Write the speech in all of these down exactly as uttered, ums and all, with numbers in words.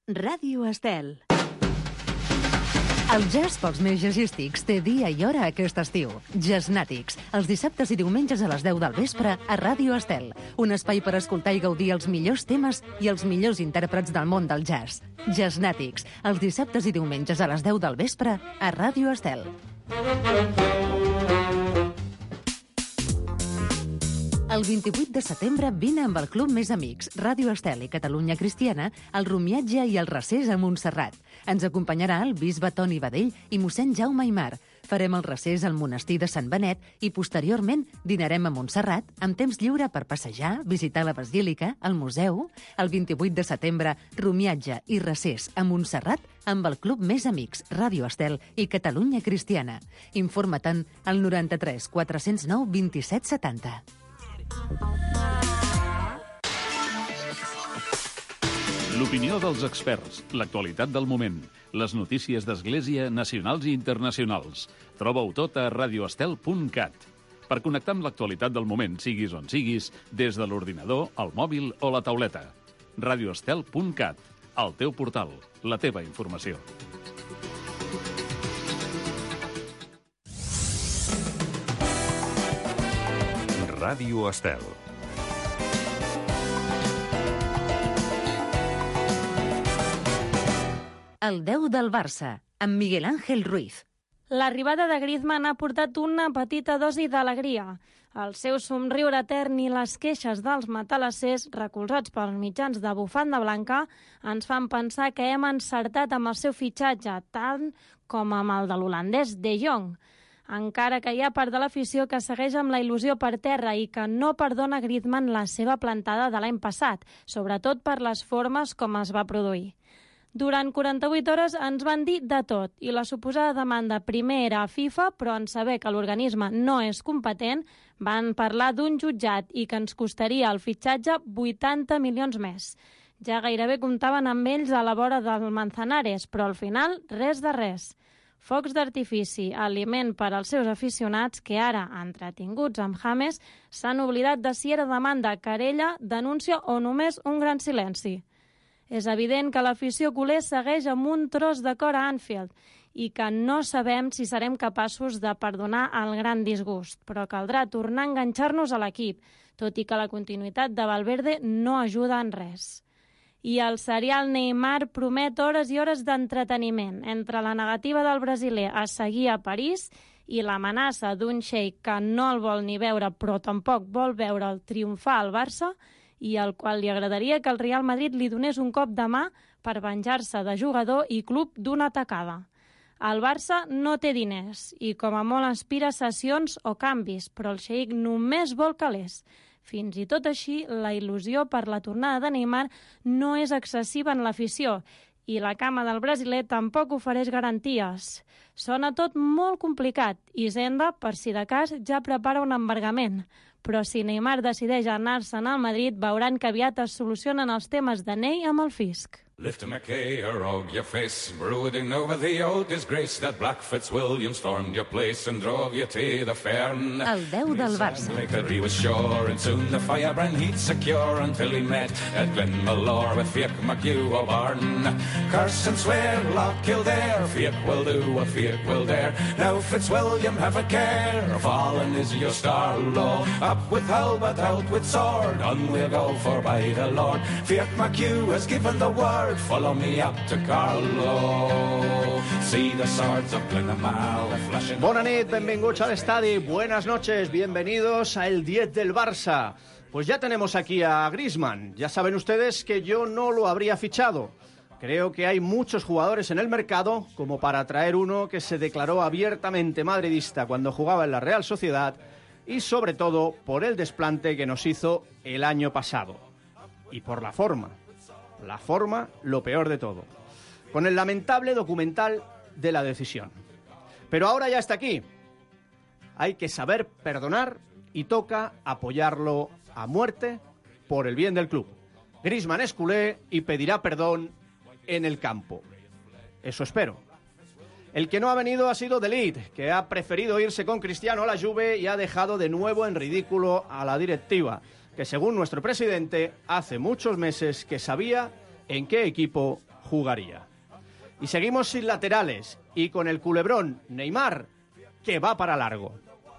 Ràdio Estel. El jazz pels més jazzístics té dia i hora aquest estiu. Jazznàtics, els dissabtes i diumenges a les deu del vespre a Ràdio Estel. Un espai per escoltar i gaudir els millors temes i els millors intèrprets del món del jazz. Jazznàtics, els dissabtes i diumenges a les deu del vespre a Ràdio Estel. El vint-i-vuit de setembre vine amb el Club Més Amics, Ràdio Estel i Catalunya Cristiana, el Rumiatge i el Recés a Montserrat. Ens acompanyarà el bisbe Toni Badell i mossèn Jaume Aimar. Farem el recés al monestir de Sant Benet i posteriorment dinarem a Montserrat amb temps lliure per passejar, visitar la basílica, el museu. El vint-i-vuit de setembre, Rumiatge i Recés a Montserrat amb el Club Més Amics, Ràdio Estel i Catalunya Cristiana. Informa-te'n al noranta-tres quatre cents nou vint-i-set setanta. L'opinió dels experts, l'actualitat del moment, les notícies d'Església nacionals i internacionals. Troba-ho tot a radioestel punt cat. Per connectar amb l'actualitat del moment, siguis on siguis, des de l'ordinador, el mòbil o la tauleta. radioestel punt cat, el teu portal, la teva informació. Ràdio Estel. El deu del Barça, amb Miguel Ángel Ruiz. L'arribada de Griezmann ha portat una petita dosi d'alegria. El seu somriure etern i les queixes dels matalassers, recolzats pels mitjans de bufanda blanca, ens fan pensar que hem encertat amb el seu fitxatge, tant com amb el de l'holandès De Jong. Encara que hi ha part de l'afició que segueix amb la il·lusió per terra i que no perdona a Griezmann la seva plantada de l'any passat, sobretot per les formes com es va produir. Durant quaranta-vuit hores ens van dir de tot i la suposada demanda primer era a FIFA, però en saber que l'organisme no és competent, van parlar d'un jutjat i que ens costaria el fitxatge vuitanta milions més. Ja gairebé comptaven amb ells a la vora del Manzanares, però al final res de res. Focs d'artifici, aliment per als seus aficionats que ara, entretinguts amb James, s'han oblidat de si era demanda, querella, denúncia o només un gran silenci. És evident que l'afició culer segueix amb un tros de cor a Anfield i que no sabem si serem capaços de perdonar el gran disgust, però caldrà tornar a enganxar-nos a l'equip, tot i que la continuïtat de Valverde no ajuda en res. I el serial Neymar promet hores i hores d'entreteniment entre la negativa del brasiler a seguir a París i l'amenaça d'un xeic que no el vol ni veure però tampoc vol veure'l triomfar al Barça i al qual li agradaria que el Real Madrid li donés un cop de mà per venjar-se de jugador i club d'una tacada. El Barça no té diners i com a molt aspira cessions o canvis, però el xeic només vol calés. Fins i tot així, la il·lusió per la tornada de Neymar no és excessiva en l'afició i la cama del brasiler tampoc ofereix garanties. Sona tot molt complicat i Zenda, per si de cas, ja prepara un embargament. Però si Neymar decideix anar-se'n al Madrid, veuran que aviat es solucionen els temes de Ney amb el fisc. Lift a McKay or og your face, brooding over the old disgrace that Black Fitzwilliam stormed your place and drove you to the fern. El deu del Barça. Like that he was sure, and soon the firebrand he'd secure until he met at Glenmalure with Fiach McHugh O'Barn. Curse and swear, Loch Kildare, Fiach will do what Fiach will dare. Now Fitzwilliam, have a care, fallen is your star, low. Up with halberd, out with sword, on we'll go for by the Lord. Fiach McHugh has given the word. Follow me up to Carlo. See the swords of Glenamale flashing. Bona nit, benvinguts al estadi. Buenas noches, bienvenidos a el diez del Barça. Pues ya tenemos aquí a Griezmann. Ya saben ustedes que yo no lo habría fichado. Creo que hay muchos jugadores en el mercado como para traer uno que se declaró abiertamente madridista cuando jugaba en la Real Sociedad y sobre todo por el desplante que nos hizo el año pasado. Y por la forma. La forma, lo peor de todo. Con el lamentable documental de la decisión. Pero ahora ya está aquí. Hay que saber perdonar y toca apoyarlo a muerte por el bien del club. Griezmann es culé y pedirá perdón en el campo. Eso espero. El que no ha venido ha sido De Ligt, que ha preferido irse con Cristiano a la Juve y ha dejado de nuevo en ridículo a la directiva, que según nuestro presidente, hace muchos meses que sabía en qué equipo jugaría. Y seguimos sin laterales y con el culebrón Neymar, que va para largo.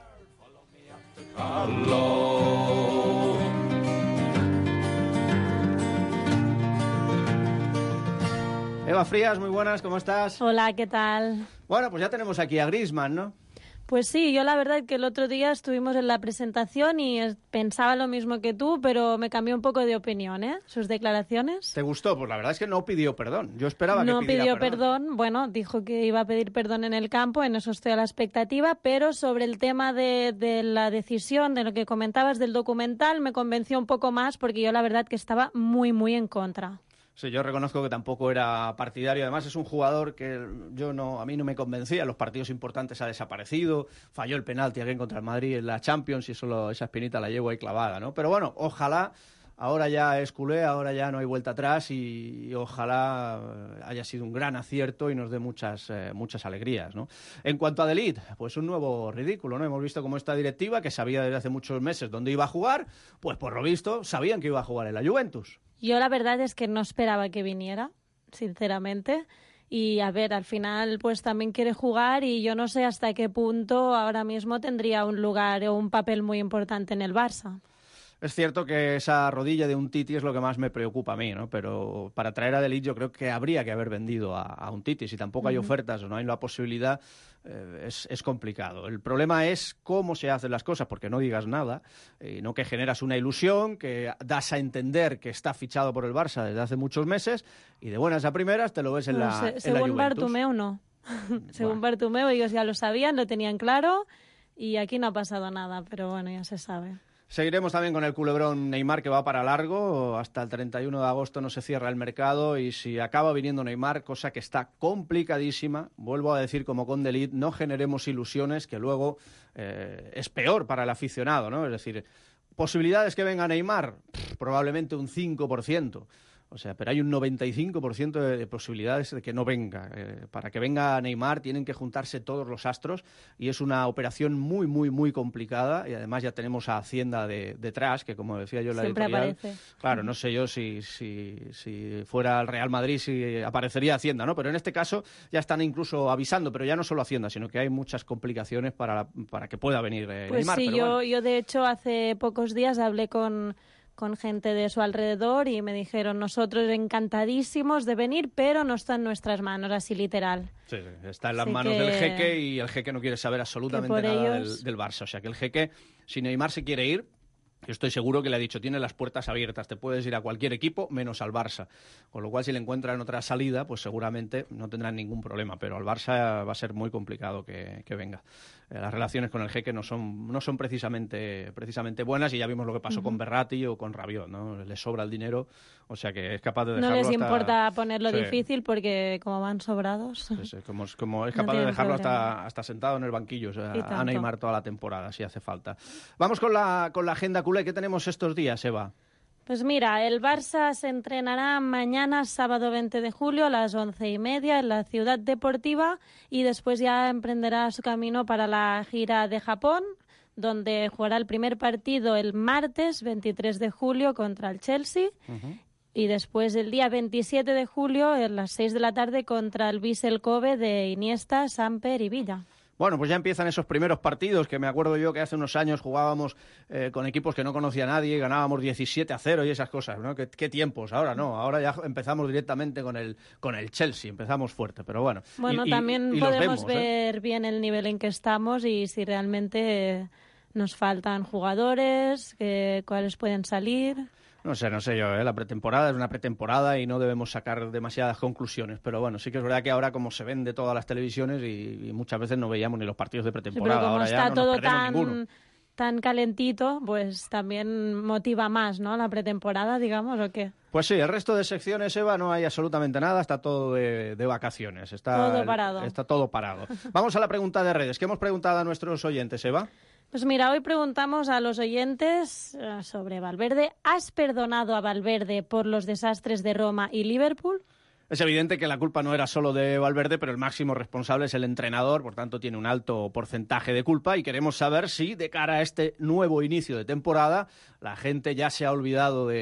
Eva Frías, muy buenas, ¿cómo estás? Hola, ¿qué tal? Bueno, pues ya tenemos aquí a Griezmann, ¿no? Pues sí, yo la verdad que el otro día estuvimos en la presentación y pensaba lo mismo que tú, pero me cambió un poco de opinión, ¿eh? Sus declaraciones. ¿Te gustó? Pues la verdad es que no pidió perdón. Yo esperaba no que pidiera pidió perdón. perdón. Bueno, dijo que iba a pedir perdón en el campo, en eso estoy a la expectativa, pero sobre el tema de, de la decisión, de lo que comentabas del documental, me convenció un poco más porque yo la verdad que estaba muy, muy en contra. Sí, yo reconozco que tampoco era partidario. Además, es un jugador que yo no, a mí no me convencía. En los partidos importantes ha desaparecido. Falló el penalti aquí contra el Madrid en la Champions y solo esa espinita la llevo ahí clavada, ¿no? Pero bueno, ojalá, ahora ya es culé, ahora ya no hay vuelta atrás y, y ojalá haya sido un gran acierto y nos dé muchas, eh, muchas alegrías, ¿no? En cuanto a De Ligt, pues un nuevo ridículo, ¿no? Hemos visto cómo esta directiva, que sabía desde hace muchos meses dónde iba a jugar, pues por lo visto sabían que iba a jugar en la Juventus. Yo la verdad es que no esperaba que viniera, sinceramente. Y a ver, al final pues también quiere jugar y yo no sé hasta qué punto ahora mismo tendría un lugar o un papel muy importante en el Barça. Es cierto que esa rodilla de un Titi es lo que más me preocupa a mí, ¿no? Pero para traer a De Ligt yo creo que habría que haber vendido a, a un Titi. Si tampoco hay ofertas o no hay la posibilidad, eh, es, es complicado. El problema es cómo se hacen las cosas, porque no digas nada, eh, no que generas una ilusión, que das a entender que está fichado por el Barça desde hace muchos meses y de buenas a primeras te lo ves en, No, la, se, en la según Juventus. Bartomeu no. Según Bartomeu ellos ya lo sabían, lo tenían claro y aquí no ha pasado nada, pero bueno, ya se sabe. Seguiremos también con el culebrón Neymar, que va para largo. Hasta el treinta y uno de agosto no se cierra el mercado y si acaba viniendo Neymar, cosa que está complicadísima, vuelvo a decir como con De Ligt, no generemos ilusiones que luego eh, es peor para el aficionado, ¿no? Es decir, posibilidades que venga Neymar, pff, probablemente un cinco por ciento. O sea, pero hay un noventa y cinco por ciento de posibilidades de que no venga. Eh, para que venga Neymar tienen que juntarse todos los astros y es una operación muy, muy, muy complicada y además ya tenemos a Hacienda de, detrás, que como decía yo en la Siempre editorial... aparece. Claro, no sé yo si, si, si fuera el Real Madrid si aparecería Hacienda, ¿no? Pero en este caso ya están incluso avisando, pero ya no solo Hacienda, sino que hay muchas complicaciones para, para que pueda venir eh, pues Neymar. Sí, pero yo, bueno. yo de hecho hace pocos días hablé con... con gente de su alrededor y me dijeron nosotros encantadísimos de venir, pero no está en nuestras manos, así literal. Sí, sí, está en las Así manos que... del jeque y el jeque no quiere saber absolutamente nada ellos... del, del Barça. O sea que el jeque, si Neymar se quiere ir, yo estoy seguro que le ha dicho, tiene las puertas abiertas, te puedes ir a cualquier equipo menos al Barça. Con lo cual, si le encuentran otra salida, pues seguramente no tendrán ningún problema. Pero al Barça va a ser muy complicado que, que venga. Eh, las relaciones con el jeque no son, no son precisamente, precisamente buenas y ya vimos lo que pasó uh-huh. con Berratti o con Rabiot, ¿no? Le sobra el dinero, o sea que es capaz de dejarlo. No les hasta... importa ponerlo sí. difícil porque como van sobrados. Sí, sí, como, como es capaz no de dejarlo hasta, hasta sentado en el banquillo, o sea, a Neymar toda la temporada, si hace falta. Vamos con la, con la agenda culé. ¿Qué tenemos estos días, Eva? Pues mira, el Barça se entrenará mañana, sábado veinte de julio, a las once y media en la Ciudad Deportiva y después ya emprenderá su camino para la gira de Japón, donde jugará el primer partido el martes veintitrés de julio contra el Chelsea uh-huh. y después el día veintisiete de julio a las seis de la tarde contra el Vissel Kobe de Iniesta, Samper y Villa. Bueno, pues ya empiezan esos primeros partidos que me acuerdo yo que hace unos años jugábamos eh, con equipos que no conocía a nadie y ganábamos diecisiete a cero y esas cosas, ¿no? ¿Qué, qué tiempos? Ahora no, ahora ya empezamos directamente con el con el Chelsea, empezamos fuerte, pero bueno. Bueno, y, también y, y podemos vemos, ver ¿eh? bien el nivel en que estamos y si realmente nos faltan jugadores, que, cuáles pueden salir... No sé, no sé yo, ¿eh? La pretemporada es una pretemporada y no debemos sacar demasiadas conclusiones, pero bueno, sí que es verdad que ahora como se ven de todas las televisiones y, y muchas veces no veíamos ni los partidos de pretemporada, sí, pero como ahora está ya no todo nos perdemos tan, ninguno. tan calentito, pues también motiva más, ¿no? La pretemporada, digamos, ¿o qué? Pues sí, el resto de secciones, Eva, no hay absolutamente nada, está todo de, de vacaciones, está todo parado. Está todo parado. Vamos a la pregunta de redes. ¿Qué hemos preguntado a nuestros oyentes, Eva? Pues mira, hoy preguntamos a los oyentes uh, sobre Valverde. ¿Has perdonado a Valverde por los desastres de Roma y Liverpool? Es evidente que la culpa no era solo de Valverde, pero el máximo responsable es el entrenador, por tanto tiene un alto porcentaje de culpa y queremos saber si de cara a este nuevo inicio de temporada la gente ya se ha olvidado de,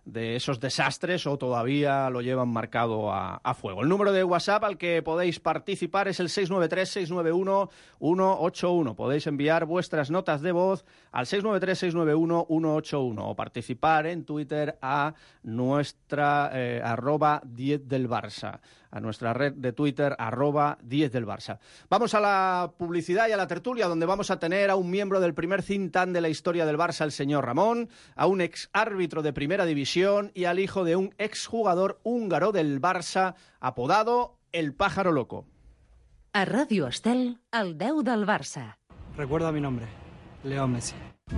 de esos desastres o todavía lo llevan marcado a, a fuego. El número de WhatsApp al que podéis participar es el seis nueve tres, seis nueve uno, uno ocho uno. Podéis enviar vuestras notas de voz al seis nueve tres, seis nueve uno, uno ocho uno o participar en Twitter a nuestra eh, arroba diez del Barça, a nuestra red de Twitter arroba diez del Barça. Vamos a la publicidad y a la tertulia, donde vamos a tener a un miembro del primer think tank de la historia del Barça, el señor Ramón, a un ex árbitro de Primera División y al hijo de un exjugador húngaro del Barça, apodado El Pájaro Loco. A Ràdio Estel, el deu del Barça. Recuerda mi nombre, Leo Messi.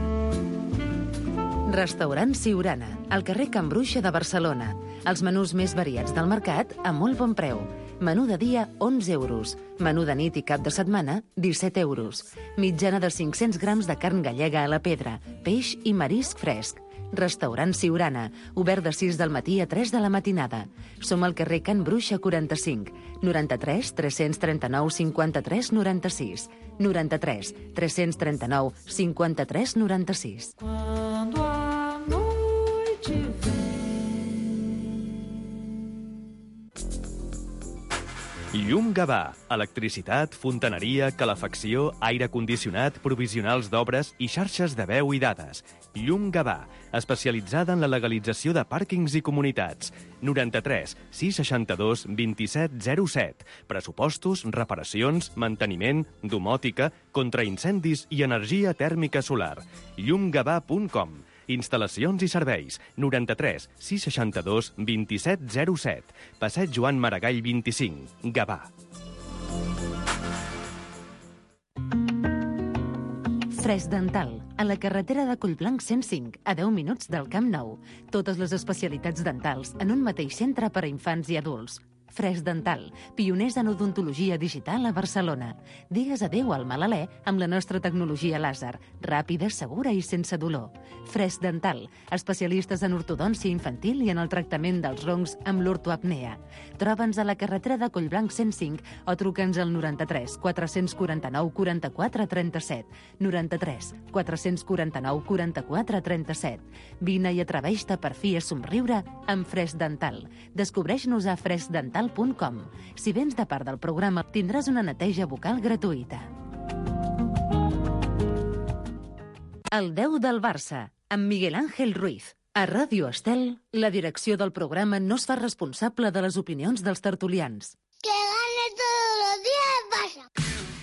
Restaurant Siurana, al carrer Can Bruixa de Barcelona. Els menús més variats del mercat a molt bon preu. Menú de dia, onze euros. Menú de nit i cap de setmana, disset euros. Mitjana de cinc-cents grams de carn gallega a la pedra, peix i marisc fresc. Restaurant Siurana, obert de sis del matí a tres de la matinada. Som al carrer Can Bruixa quaranta-cinc, noranta-tres, tres-cents trenta-nou, cinquanta-tres, noranta-sis. noranta-tres, tres-cents trenta-nou, cinquanta-tres, noranta-sis. Quando a noite vem. Llum Gavà. Electricitat, fontaneria, calefacció, aire condicionat, provisionals d'obres i xarxes de veu i dades. Llum Gavà, especialitzada en la legalització de pàrquings i comunitats. noranta-tres, sis seixanta-dos, vint-i-set, zero set. Pressupostos, reparacions, manteniment, domòtica, contraincendis i energia tèrmica solar. llum gavà punt com. Instal·lacions i serveis. noranta-tres, sis seixanta-dos, vint-i-set, zero set. Passeig Joan Maragall vint-i-cinc. Gavà. Fresc Dental, a la carretera de Collblanc cent cinc, a deu minuts del Camp Nou. Totes les especialitats dentals en un mateix centre per a infants i adults. Fresc Dental, pioners en odontologia digital a Barcelona. Digues adéu al mal alè amb la nostra tecnologia làser, ràpida, segura i sense dolor. Fresc Dental, especialistes en ortodòncia infantil i en el tractament dels roncs amb l'ortoapnea. Troba'ns a la carretera de Collblanc cent cinc o truca'ns al noranta-tres, quatre-cents quaranta-nou, quaranta-quatre, trenta-set. noranta-tres, quatre-cents quaranta-nou, quaranta-quatre, trenta-set. Vine i atreveix-te per fi a somriure amb Fresc Dental. Descobreix-nos a fresc dental punt com. Si vens de part del programa, tindràs una neteja bucal gratuïta. El deu del Barça, amb Miguel Ángel Ruiz. A Ràdio Estel, la direcció del programa no es fa responsable de les opinions dels tertulians. Que gane todos los días el Barça.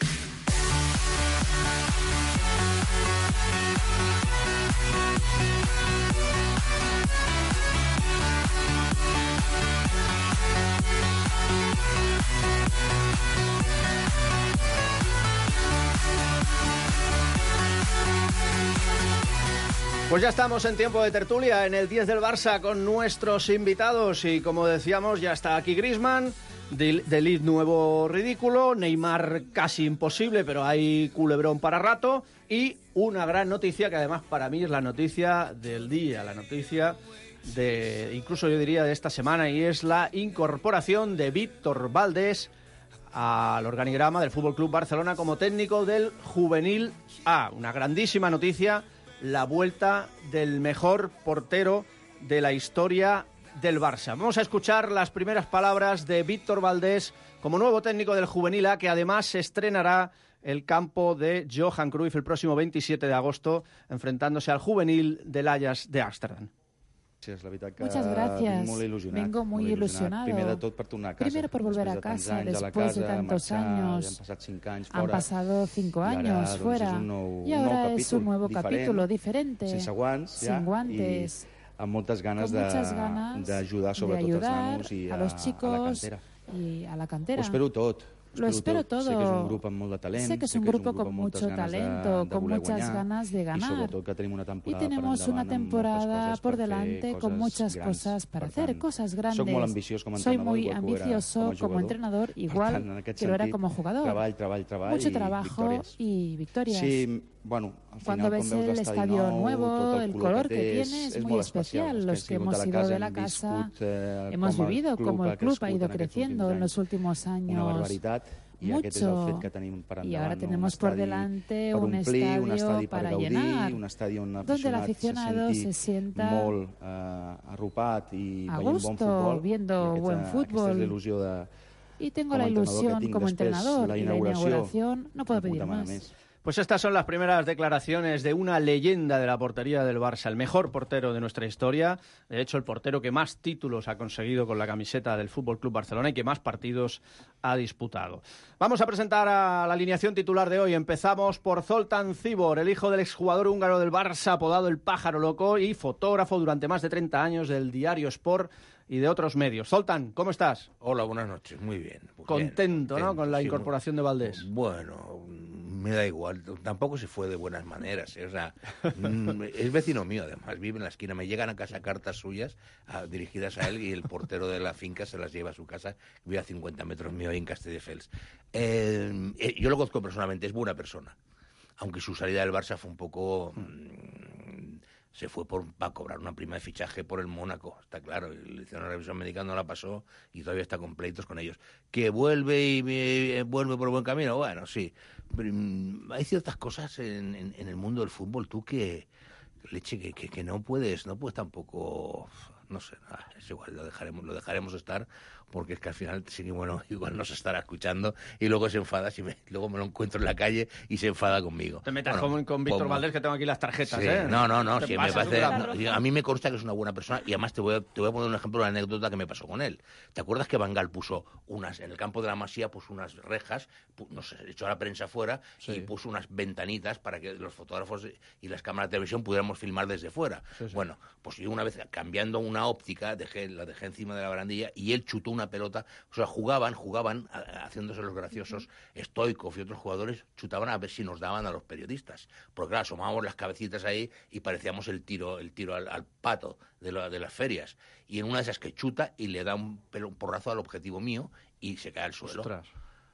Pues ya estamos en tiempo de tertulia en el diez del Barça con nuestros invitados y como decíamos ya está aquí Griezmann, De Ligt nuevo ridículo, Neymar casi imposible pero hay culebrón para rato y una gran noticia que además para mí es la noticia del día, la noticia de incluso yo diría de esta semana y es la incorporación de Víctor Valdés al organigrama del F C Barcelona como técnico del Juvenil A. Una grandísima noticia. La vuelta del mejor portero de la historia del Barça. Vamos a escuchar las primeras palabras de Víctor Valdés como nuevo técnico del Juvenil A, que además se estrenará el campo de Johan Cruyff el próximo veintisiete de agosto, enfrentándose al Juvenil del Ajax de Ámsterdam. Muchas gracias. Vengo muy ilusionado. Primero por volver a casa después de tantos años. Han pasado cinco años fuera y ahora es un nuevo capítulo diferente, sin guantes, con muchas ganas de ayudar a los chicos y a la cantera. Ho espero tot. Lo espero todo. Sé que és un grup amb molt de talent. Sé que es un grupo con mucho talento, con muchas ganas de ganar. Y tenemos una temporada por delante con muchas cosas para hacer, cosas grandes. Soy muy ambicioso como entrenador, igual que lo era como jugador. Mucho trabajo y victorias. Cuando ves el estadio nuevo, el color que tiene es muy especial. Los que hemos ido de la casa hemos vivido como el club ha ido creciendo en los últimos años. mucho. Y ahora tenemos por delante un estadio, un estadio para gaudir, llenar, un estadio donde el aficionado se, se sienta molt, uh, arropat i a gusto, bon futbol, viendo aquesta, buen fútbol. De, y tengo la ilusión como entrenador, la y la inauguración no puedo pedir más. más. Pues estas son las primeras declaraciones de una leyenda de la portería del Barça, el mejor portero de nuestra historia, de hecho el portero que más títulos ha conseguido con la camiseta del F C Barcelona y que más partidos ha disputado. Vamos a presentar a la alineación titular de hoy. Empezamos por Zoltán Cibor, el hijo del exjugador húngaro del Barça, apodado el Pájaro Loco y fotógrafo durante más de treinta años del diario Sport y de otros medios. Zoltán, ¿cómo estás? Hola, buenas noches, muy bien. Muy contento, bien, ¿no?, con la sí, incorporación de Valdés. Bueno, me da igual, tampoco se fue de buenas maneras, ¿eh? O sea, es vecino mío, además, vive en la esquina, me llegan a casa cartas suyas a, dirigidas a él y el portero de la finca se las lleva a su casa, vive a cincuenta metros mío ahí en Castelldefels. Eh, eh, yo lo conozco personalmente, es buena persona, aunque su salida del Barça fue un poco... Mmm, se fue por, para cobrar una prima de fichaje por el Mónaco, está claro, le hicieron una revisión médica, no la pasó y todavía está con pleitos con ellos. Que vuelve y eh, vuelve por buen camino, bueno, sí. Pero, um, hay ciertas cosas en, en, en el mundo del fútbol, tú que, leche, que, que, que no puedes, no puedes tampoco, no sé, ah, es igual, lo dejaremos, lo dejaremos estar, porque es que al final, sí, bueno, igual nos estará escuchando y luego se enfada, si me, luego me lo encuentro en la calle y se enfada conmigo. Te metas bueno, con, con Víctor Valdés, que tengo aquí las tarjetas, sí, ¿eh? No, no, no, sí, me parece, no, a mí me consta que es una buena persona y además te voy a, te voy a poner un ejemplo de una anécdota que me pasó con él. ¿Te acuerdas que Van Gaal puso unas, en el campo de la Masía, puso unas rejas, pu, no sé, echó a la prensa fuera sí. y puso unas ventanitas para que los fotógrafos y las cámaras de televisión pudiéramos filmar desde fuera? Sí, sí. Bueno, pues yo una vez cambiando una óptica, dejé, la dejé encima de la barandilla y él chutó una pelota. O sea, jugaban, jugaban, haciéndose los graciosos. Stoikov y otros jugadores chutaban a ver si nos daban a los periodistas. Porque claro, asomábamos las cabecitas ahí y parecíamos el tiro, el tiro al, al pato de, lo, de las ferias. Y en una de esas que chuta y le da un, un porrazo al objetivo mío y se cae al suelo. Ostras.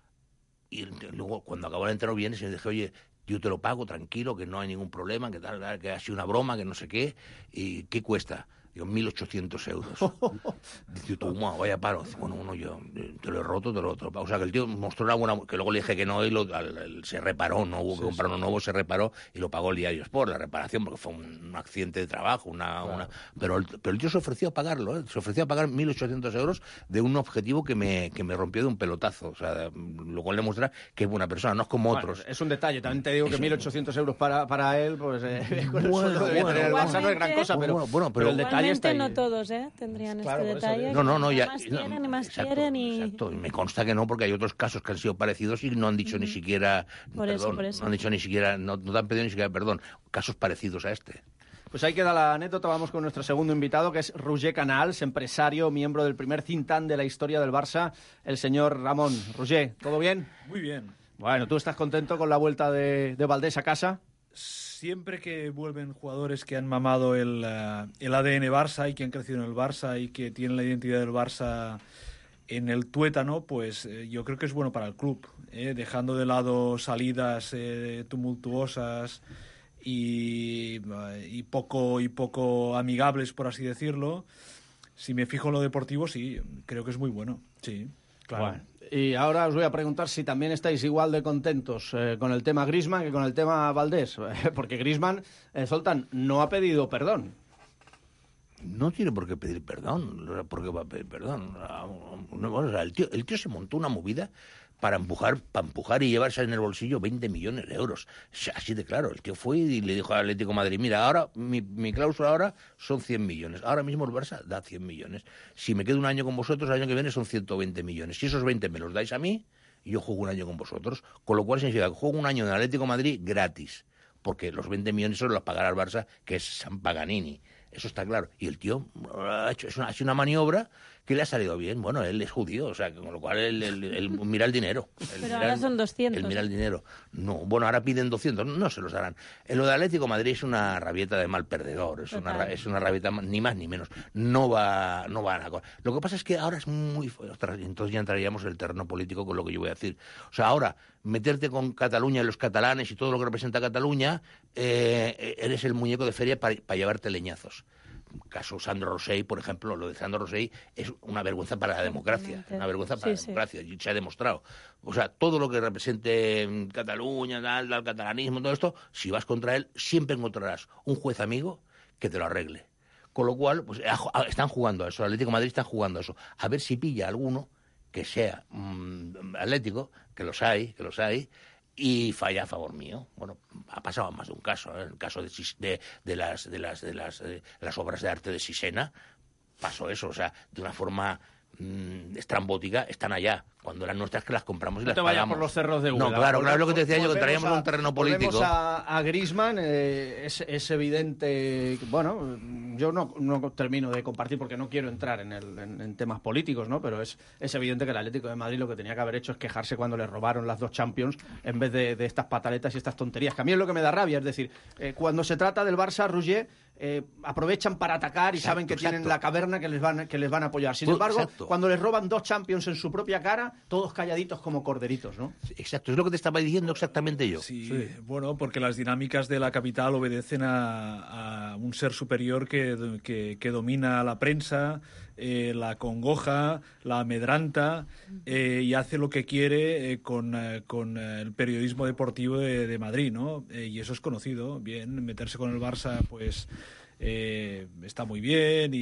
Y luego, cuando acabó el entreno, viene y le dije, oye, yo te lo pago, tranquilo, que no hay ningún problema, que tal, que ha sido una broma, que no sé qué. ¿Y qué cuesta? Digo, mil ochocientos euros. Dice, tú, vaya paro. Dice, bueno, bueno, yo te lo he roto, te lo he roto. O sea, que el tío mostró una buena... Que luego le dije que no y lo, al, al, se reparó, no hubo sí, que comprar uno sí. nuevo, se reparó y lo pagó el Diario Sport, la reparación, porque fue un, un accidente de trabajo, una... Claro. una pero, el, pero el tío se ofreció a pagarlo, ¿eh? Se ofreció a pagar mil ochocientos euros de un objetivo que me, que me rompió de un pelotazo. O sea, lo cual le muestra que es buena persona, no es como bueno, otros. Es un detalle, también te digo que mil ochocientos euros para, para él, pues eh, con el sueldo debía tener el Barça, no es gran cosa, pero, bueno, bueno, pero, pero el detalle está ahí. No todos, ¿eh? Tendrían claro, este detalle. No, no, no, ya. Más quieren no, y más exacto, quieren y... Exacto, y me consta que no, porque hay otros casos que han sido parecidos y no han dicho uh-huh. ni siquiera... Por perdón, eso, por eso. No han dicho ni siquiera, no, no te han pedido ni siquiera perdón. Casos parecidos a este. Pues ahí queda la anécdota. Vamos con nuestro segundo invitado, que es Roger Canals, empresario, miembro del primer think tank de la historia del Barça, el señor Ramón. Roger, ¿todo bien? Muy bien. Bueno, ¿tú estás contento con la vuelta de, de Valdés a casa? Siempre que vuelven jugadores que han mamado el, uh, el A D N Barça y que han crecido en el Barça y que tienen la identidad del Barça en el tuétano, pues eh, yo creo que es bueno para el club, eh, dejando de lado salidas eh, tumultuosas y, uh, y, poco, y poco amigables, por así decirlo. Si me fijo en lo deportivo, sí, creo que es muy bueno, sí, claro. Bueno. Y ahora os voy a preguntar si también estáis igual de contentos eh, con el tema Griezmann que con el tema Valdés. Porque Griezmann, eh, Zoltán, no ha pedido perdón. No tiene por qué pedir perdón. ¿Por qué va a pedir perdón? O sea, el tío, el tío se montó una movida para empujar, para empujar y llevarse en el bolsillo veinte millones de euros. Así de claro, el tío fue y le dijo al Atlético de Madrid, mira, ahora mi, mi cláusula ahora son cien millones. Ahora mismo el Barça da cien millones. Si me quedo un año con vosotros, el año que viene son ciento veinte millones. Si esos veinte me los dais a mí, yo juego un año con vosotros. Con lo cual significa que juego un año en el Atlético de Madrid gratis. Porque los veinte millones solo los pagará el Barça, que es San Paganini. Eso está claro. Y el tío ha hecho, es una, ha hecho una maniobra que le ha salido bien. Bueno, él es judío, o sea, con lo cual él, él, él mira el dinero. Él Pero mira ahora el, son doscientos. Él mira el dinero. No, bueno, ahora piden doscientos, no, no se los darán. En lo de Atlético de Madrid es una rabieta de mal perdedor, es una, es una rabieta ni más ni menos. No va, no va a nada. Lo que pasa es que ahora es muy... Entonces ya entraríamos en el terreno político con lo que yo voy a decir. O sea, ahora, meterte con Cataluña y los catalanes y todo lo que representa Cataluña, eh, eres el muñeco de feria para, para llevarte leñazos. caso Sandro Rosell, por ejemplo, lo de Sandro Rosell es una vergüenza para la democracia, una vergüenza para sí, la democracia, sí. Y se ha demostrado. O sea, todo lo que represente Cataluña, tal, el catalanismo, todo esto, si vas contra él, siempre encontrarás un juez amigo que te lo arregle. Con lo cual, pues están jugando a eso, el Atlético de Madrid está jugando a eso. A ver si pilla alguno que sea mmm, atlético, que los hay, que los hay, y falla a favor mío. Bueno, ha pasado más de un caso, ¿eh? El caso de, de, de, las, de, las, de, las, de las obras de arte de Sisena, pasó eso, o sea, de una forma mmm, estrambótica, están allá. Cuando eran nuestras que las compramos y no las te vayas pagamos. por los cerros de Úbeda. No, claro, claro, es lo que te decía yo, que traíamos a, un terreno político. Volvemos a, a Griezmann, eh, es, es evidente, bueno, yo no, no termino de compartir porque no quiero entrar en, el, en, en temas políticos, ¿no? Pero es, es evidente que el Atlético de Madrid lo que tenía que haber hecho es quejarse cuando le robaron las dos Champions en vez de, de estas pataletas y estas tonterías, que a mí es lo que me da rabia, es decir, eh, cuando se trata del Barça, Roger, eh, aprovechan para atacar y exacto, saben que exacto. tienen la caverna que les van, que les van a apoyar. Sin embargo, exacto. cuando les roban dos Champions en su propia cara, todos calladitos como corderitos, ¿no? Exacto, es lo que te estaba diciendo exactamente yo. Sí, sí. Bueno, porque las dinámicas de la capital obedecen a, a un ser superior que, que, que domina la prensa, eh, la congoja, la amedranta eh, y hace lo que quiere eh, con, eh, con el periodismo deportivo de, de Madrid, ¿no? Eh, y eso es conocido, bien, meterse con el Barça, pues eh, está muy bien y...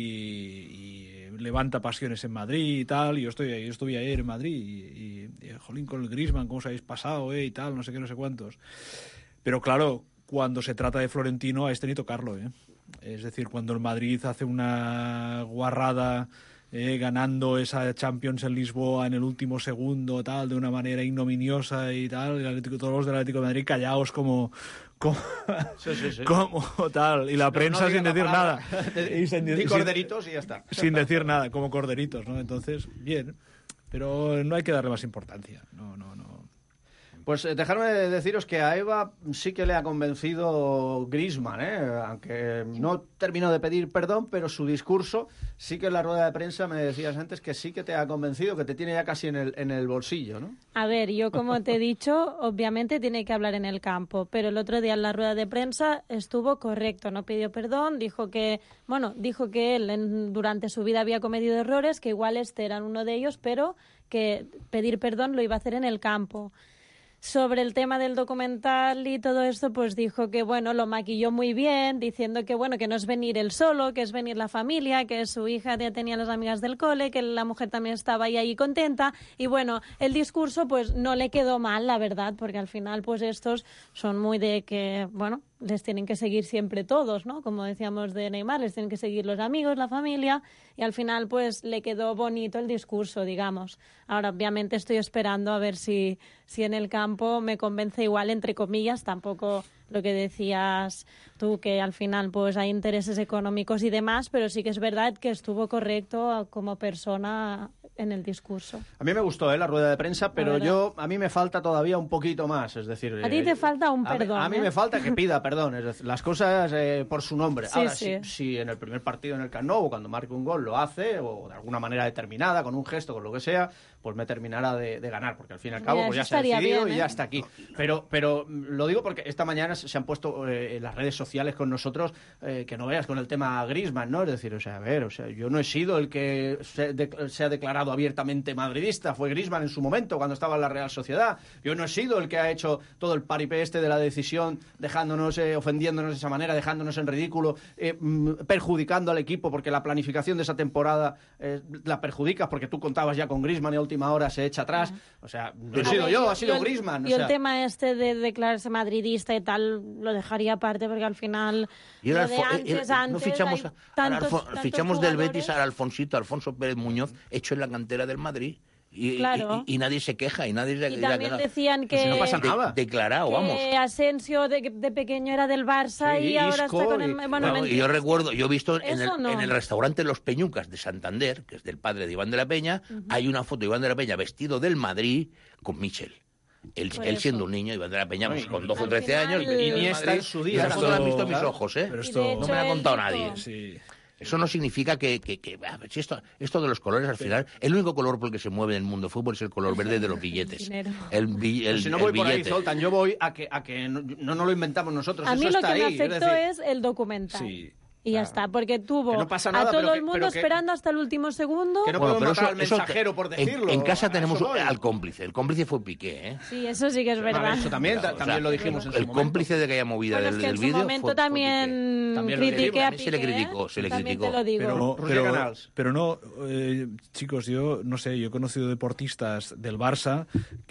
y levanta pasiones en Madrid y tal, y yo estoy yo estuve ayer en Madrid y, y, y jolín, con el Griezmann, cómo os habéis pasado, eh, y tal, no sé qué, no sé cuántos. Pero claro, cuando se trata de Florentino, a este ni tocarlo, eh. Es decir, cuando el Madrid hace una guarrada eh, ganando esa Champions en Lisboa en el último segundo, tal, de una manera ignominiosa y tal, el Atlético, todos los del Atlético de Madrid callaos como... Como, sí, sí, sí. como tal, y la no, prensa no sin decir nada. y sin, y corderitos y ya está. Sin decir nada, como corderitos, ¿no? Entonces, bien, pero no hay que darle más importancia. No, no, no. Pues eh, dejadme deciros que a Eva sí que le ha convencido Griezmann, ¿eh? Aunque no terminó de pedir perdón, pero su discurso sí que en la rueda de prensa me decías antes que sí que te ha convencido, que te tiene ya casi en el, en el bolsillo, ¿no? A ver, yo como te he dicho, obviamente tiene que hablar en el campo, pero el otro día en la rueda de prensa estuvo correcto, no pidió perdón, dijo que, bueno, dijo que él en, durante su vida había cometido errores, que igual este era uno de ellos, pero que pedir perdón lo iba a hacer en el campo. Sobre el tema del documental y todo esto, pues dijo que, bueno, lo maquilló muy bien, diciendo que, bueno, que no es venir él solo, que es venir la familia, que su hija ya tenía las amigas del cole, que la mujer también estaba ahí, ahí contenta. Y, bueno, el discurso, pues, no le quedó mal, la verdad, porque al final, pues, estos son muy de que, bueno, les tienen que seguir siempre todos, ¿no? Como decíamos de Neymar, les tienen que seguir los amigos, la familia, y al final, pues, le quedó bonito el discurso, digamos. Ahora, obviamente, estoy esperando a ver si, si en el campo me convence igual, entre comillas, tampoco lo que decías tú, que al final, pues, hay intereses económicos y demás, pero sí que es verdad que estuvo correcto como persona en el discurso. A mí me gustó, ¿eh? La rueda de prensa, pero yo, a mí me falta todavía un poquito más, es decir... A ti te falta un a perdón, mí, A mí ¿eh? me falta que pida perdón, es decir, las cosas eh, por su nombre. Sí, Ahora, sí. Si, si en el primer partido en el Camp Nou, cuando marque un gol, lo hace, o de alguna manera determinada, con un gesto, con lo que sea, pues me terminará de, de ganar, porque al fin y al cabo, Mira, pues ya se ha estaría decidido bien, y ¿eh? ya está aquí. Pero, pero lo digo porque esta mañana se han puesto eh, en las redes sociales con nosotros, eh, que no veas, con el tema Griezmann, ¿no? Es decir, o sea, a ver, o sea, yo no he sido el que se, de, se ha declarado abiertamente madridista, fue Griezmann en su momento, cuando estaba en la Real Sociedad. Yo no he sido el que ha hecho todo el paripé este de la decisión, dejándonos, eh, ofendiéndonos de esa manera, dejándonos en ridículo, eh, perjudicando al equipo, porque la planificación de esa temporada eh, la perjudicas, porque tú contabas ya con Griezmann y a última hora se echa atrás. O sea, no he sido yo, ha sido yo, Griezmann. Y o el sea. tema este de declararse madridista y tal, lo dejaría aparte, porque al final... Y era lo de Alfo- antes, eh, eh, antes, no fichamos, hay a- tantos, Alfo- tantos fichamos del jugadores. Betis al Alfonsito, Alfonso Pérez Muñoz, hecho en la cantera del Madrid. Y, Claro. y, y nadie se queja y nadie se Y también decían que, no pasa nada. De, declarado, vamos. que Asensio de, de pequeño era del Barça Sí, y ahora Isco está con el... y- Bueno, No, y yo recuerdo, yo he visto en el, Eso no. en el restaurante Los Peñucas de Santander, que es del padre de Iván de la Peña, Ujú. hay una foto de Iván de la Peña vestido del Madrid con Michel. Él, Por él eso. siendo un niño, Iván de la Peña, pues, Ay, con doce o al trece final- años, vestido del Iniesta Madrid. en su día, Esa foto la han visto mis claro. ojos, ¿eh? Pero Y esto... de No hecho, me la ha él contado dijo- nadie. Sí. Eso no significa que, que, que a ver, si esto, esto de los colores, al final, el único color por el que se mueve en el mundo del fútbol es el color verde de los billetes. Dinero. El, bi- el, Pero si no el voy por ahí, billete. Zoltan, yo voy a que, a que no, no nos lo inventamos nosotros, A eso mí lo está que me ahí. afectó decir, es el documental. Sí. Y ya está, porque tuvo no pasa nada, a todo pero el que, mundo que, esperando hasta el último segundo. Que no bueno, podemos matar eso, al mensajero, por decirlo. En, en casa tenemos al cómplice. El cómplice fue Piqué, ¿eh? Sí, eso sí que es verdad. Vale, eso también, claro, también o sea, lo dijimos en su el momento. cómplice de aquella movida bueno, del, es que del en vídeo su momento fue, también, fue critiqué a Piqué. Se le criticó, se le también criticó. Te lo digo. Pero, pero, pero no, eh, chicos, yo no sé, yo he conocido deportistas del Barça,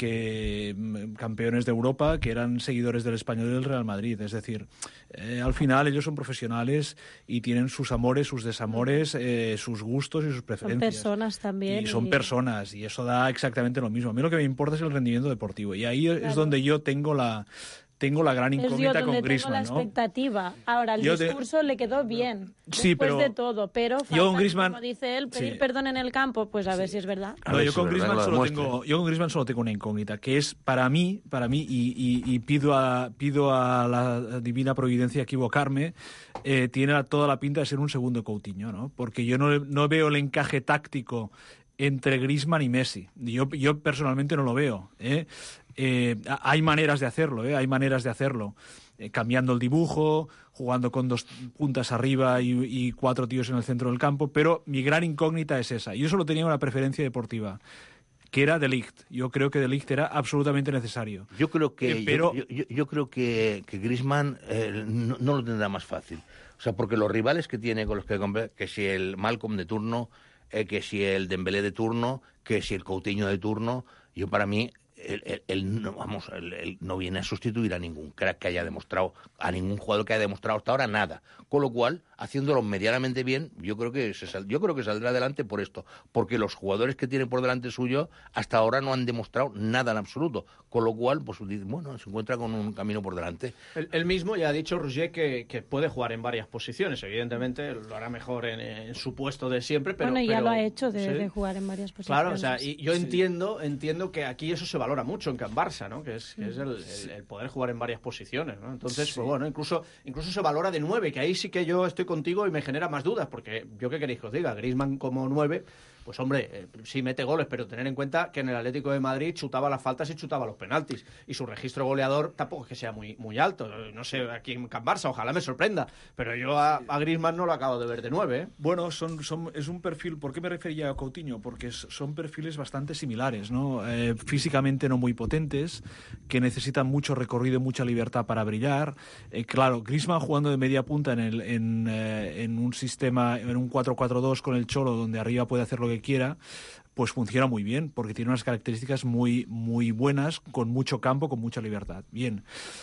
que campeones de Europa, que eran seguidores del Español y del Real Madrid. Es decir, eh, al final ellos son profesionales y tienen sus amores, sus desamores, eh, sus gustos y sus preferencias. Son personas también. Y son y... personas, y eso da exactamente lo mismo. A mí lo que me importa es el rendimiento deportivo, y ahí claro. es donde yo tengo la... Tengo la gran incógnita con Griezmann, tengo la expectativa. ¿No? Ahora, el yo discurso te... le quedó bien, sí, después pero... de todo, pero falta, yo con Griezmann... como dice él, pedir sí. perdón en el campo, pues a ver sí. si es verdad. No, yo, con Griezmann solo tengo, yo con Griezmann solo tengo una incógnita, que es para mí, para mí y, y, y pido, a, pido a la divina providencia equivocarme, eh, tiene toda la pinta de ser un segundo Coutinho, ¿no? Porque yo no, no veo el encaje táctico entre Griezmann y Messi. Yo, yo personalmente no lo veo, ¿eh? Eh, hay maneras de hacerlo, ¿eh? Hay maneras de hacerlo. Eh, cambiando el dibujo, jugando con dos puntas arriba y, y cuatro tíos en el centro del campo, pero mi gran incógnita es esa. Yo solo tenía una preferencia deportiva, que era De Ligt. Yo creo que De Ligt era absolutamente necesario. Yo creo que, eh, pero... yo, yo, yo creo que, que Griezmann eh, no, no lo tendrá más fácil. O sea, porque los rivales que tiene con los que compra, que si el Malcolm de turno, eh, que si el Dembélé de turno, que si el Coutinho de turno, yo para mí... Él, él, él, no, vamos, él, él no viene a sustituir a ningún crack que haya demostrado, a ningún jugador que haya demostrado hasta ahora nada. Con lo cual, haciéndolo medianamente bien, yo creo que se sal, yo creo que saldrá adelante por esto, porque los jugadores que tiene por delante suyo hasta ahora no han demostrado nada en absoluto. Con lo cual, pues bueno, se encuentra con un camino por delante. Él, él mismo ya ha dicho, Roger, que, que puede jugar en varias posiciones. Evidentemente lo hará mejor en, en su puesto de siempre, pero... Bueno, ya pero, lo ha hecho de, ¿sí? de jugar en varias posiciones. Claro, o sea, y yo sí. entiendo entiendo que aquí eso se valora mucho en Can Barça, ¿no? Que es, que es el, el, el poder jugar en varias posiciones, ¿no? Entonces, sí. pues bueno, incluso, incluso se valora de nueve, que ahí sí que yo estoy contigo y me genera más dudas, porque yo qué queréis que os diga, Griezmann como nueve... Pues hombre, eh, sí mete goles, pero tener en cuenta que en el Atlético de Madrid chutaba las faltas y chutaba los penaltis. Y su registro goleador tampoco es que sea muy, muy alto. No sé, aquí en Can Barça, ojalá me sorprenda. Pero yo a, a Griezmann no lo acabo de ver de nueve, ¿eh? Bueno, son, son, es un perfil... ¿Por qué me refería a Coutinho? Porque son perfiles bastante similares, ¿no? Eh, físicamente no muy potentes, que necesitan mucho recorrido y mucha libertad para brillar. Eh, claro, Griezmann jugando de media punta en, el, en, eh, en un sistema, en un cuatro cuatro dos con el Cholo, donde arriba puede hacer lo que quiera, pues funciona muy bien, porque tiene unas características muy, muy buenas, con mucho campo, con mucha libertad. Bien.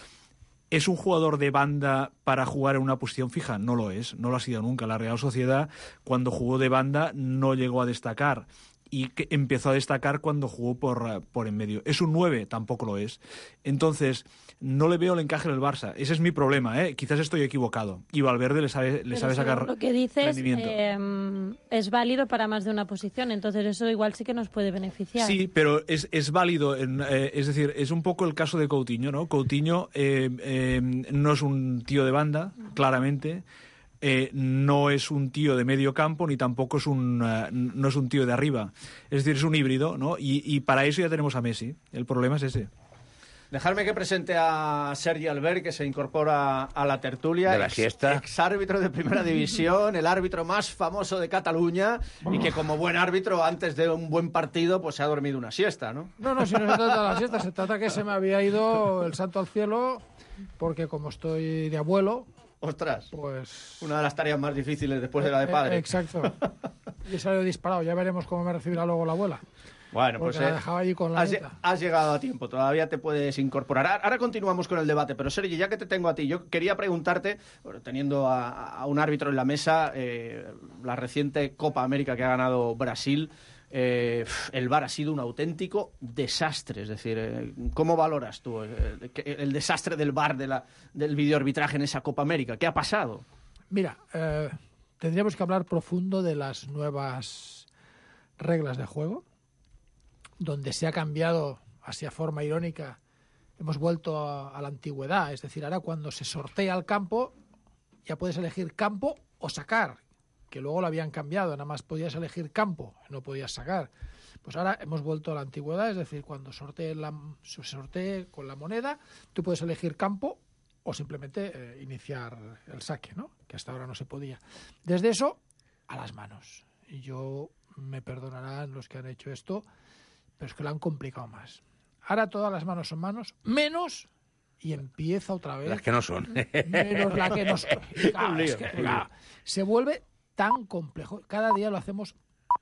¿Es un jugador de banda para jugar en una posición fija? No lo es, no lo ha sido nunca. La Real Sociedad, cuando jugó de banda, no llegó a destacar. Y que empezó a destacar cuando jugó por, por en medio. ¿Es un nueve? Tampoco lo es. Entonces, no le veo el encaje en el Barça. Ese es mi problema, ¿eh? Quizás estoy equivocado. Y Valverde le sabe, le sabe sacar lo que dices eh, es válido para más de una posición, entonces eso igual sí que nos puede beneficiar. Sí, pero es, es válido. En, eh, es decir, es un poco el caso de Coutinho, ¿no? Coutinho eh, eh, no es un tío de banda, claramente. Eh, no es un tío de medio campo ni tampoco es un uh, no es un tío de arriba, es decir, es un híbrido, ¿no? Y, y para eso ya tenemos a Messi. El problema es ese. Dejarme que presente a Sergi Albert, que se incorpora a la tertulia. De la siesta. Ex, ex árbitro de Primera División, el árbitro más famoso de Cataluña, y que como buen árbitro, antes de un buen partido, pues se ha dormido una siesta, ¿no? No, no, si no se trata de la siesta, se trata que se me había ido el santo al cielo, porque como estoy de abuelo... Ostras, pues una de las tareas más difíciles después de la de padre. Eh, exacto. Y he salido disparado. Ya veremos cómo me recibirá luego la abuela. Bueno, pues eh, la dejaba allí con la has, neta. has llegado a tiempo, todavía te puedes incorporar. Ahora continuamos con el debate, pero Sergi, ya que te tengo a ti, yo quería preguntarte, bueno, teniendo a, a un árbitro en la mesa, eh, la reciente Copa América que ha ganado Brasil, eh, el V A R ha sido un auténtico desastre. Es decir, eh, ¿cómo valoras tú el, el, el desastre del V A R, de la, del videoarbitraje en esa Copa América? ¿Qué ha pasado? Mira, eh, tendríamos que hablar profundo de las nuevas reglas de juego, donde se ha cambiado, hacia forma irónica, hemos vuelto a, a la antigüedad. Es decir, ahora cuando se sortea el campo, ya puedes elegir campo o sacar, que luego lo habían cambiado, nada más podías elegir campo, no podías sacar. Pues ahora hemos vuelto a la antigüedad, es decir, cuando sortee la, se sortee con la moneda, tú puedes elegir campo o simplemente eh, iniciar el saque, ¿no? Que hasta ahora no se podía. Desde eso a las manos. Y yo, me perdonarán los que han hecho esto, pero es que lo han complicado más. Ahora todas las manos son manos, menos, y empieza otra vez... Las que no son. Menos la que no son. Claro, es que, claro, se vuelve tan complejo. Cada día lo hacemos...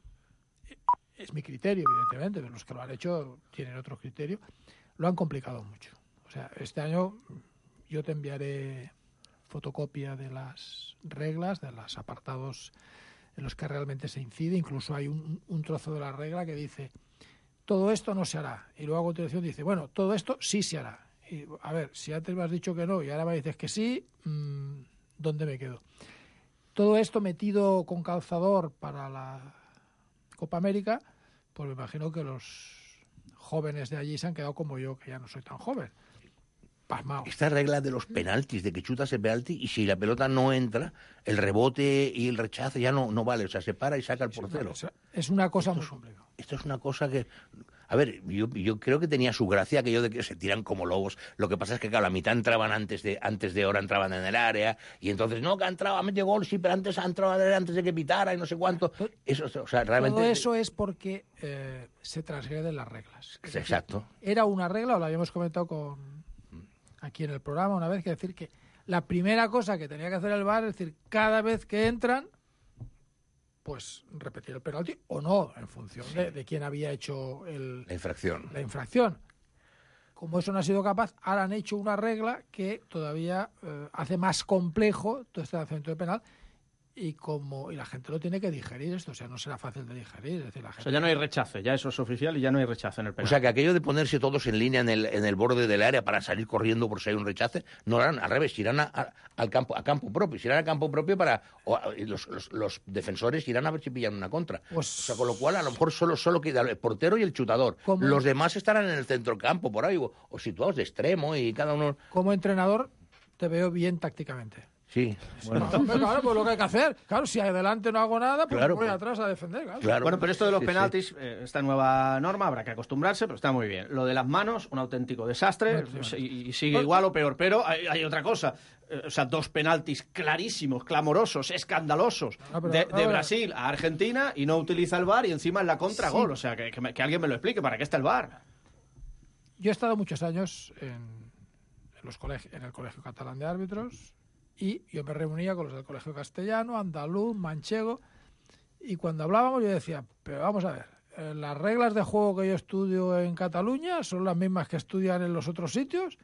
Es mi criterio, evidentemente, pero los que lo han hecho tienen otro criterio. Lo han complicado mucho. O sea, este año yo te enviaré fotocopia de las reglas, de los apartados en los que realmente se incide. Incluso hay un, un trozo de la regla que dice... todo esto no se hará. Y luego a continuación dice, bueno, todo esto sí se hará. Y, a ver, si antes me has dicho que no y ahora me dices que sí, mmm, ¿dónde me quedo? Todo esto metido con calzador para la Copa América, pues me imagino que los jóvenes de allí se han quedado como yo, que ya no soy tan joven. Pasmao. Esta regla de los penaltis, de que chutas el penalti y si la pelota no entra, el rebote y el rechazo ya no, no vale, o sea, se para y saca el portero. Es una cosa muy complicada. Esto es una cosa que... A ver, yo, yo creo que tenía su gracia aquello de que se tiran como lobos. Lo que pasa es que, claro, la mitad entraban antes de antes de hora, entraban en el área, y entonces, no, que ha entrado, ha metido gol, sí, pero antes ha entrado antes de que pitara y no sé cuánto. Eso, o sea, realmente... Todo eso es porque eh, se transgreden las reglas. Es Exacto. Decir, era una regla, o lo habíamos comentado con aquí en el programa una vez, que decir que la primera cosa que tenía que hacer el V A R es decir, cada vez que entran, pues repetir el penalti o no, en función de, de quién había hecho el, la infracción. La infracción. Como eso no ha sido capaz, ahora han hecho una regla que todavía eh, hace más complejo todo este lanzamiento de penal y como y la gente lo tiene que digerir esto, o sea, no será fácil de digerir. Es decir, la gente... O sea, ya no hay rechace, ya eso es oficial y ya no hay rechace en el penal. O sea, que aquello de ponerse todos en línea en el, en el borde del área para salir corriendo por si hay un rechace, no lo harán, al revés, irán a, a, al campo, a campo propio, irán al campo propio para... O, los, los, los defensores irán a ver si pillan una contra. Pues, o sea, con lo cual, a lo mejor solo, solo queda el portero y el chutador. ¿Cómo? Los demás estarán en el centrocampo, por ahí, o, o situados de extremo y cada uno... Como entrenador, te veo bien tácticamente. Sí, bueno. Claro, pues lo que hay que hacer. Claro, si adelante no hago nada, pues claro, voy pues, atrás a defender. Claro. Claro. Bueno, pero esto de los sí, penaltis, sí. Eh, esta nueva norma, habrá que acostumbrarse, pero está muy bien. Lo de las manos, un auténtico desastre, sí, sí. y, y sigue igual o peor. Pero hay, hay otra cosa. Eh, o sea, dos penaltis clarísimos, clamorosos, escandalosos, no, pero, de, no, de no, Brasil a Argentina, y no utiliza el V A R, y encima en la contra gol. Sí. O sea, que, que, me, que alguien me lo explique, ¿para qué está el V A R? Yo he estado muchos años en, en, los colegios, en el Colegio Catalán de Árbitros, y yo me reunía con los del Colegio Castellano, andaluz, manchego, y cuando hablábamos yo decía, pero vamos a ver, eh, las reglas de juego que yo estudio en Cataluña son las mismas que estudian en los otros sitios,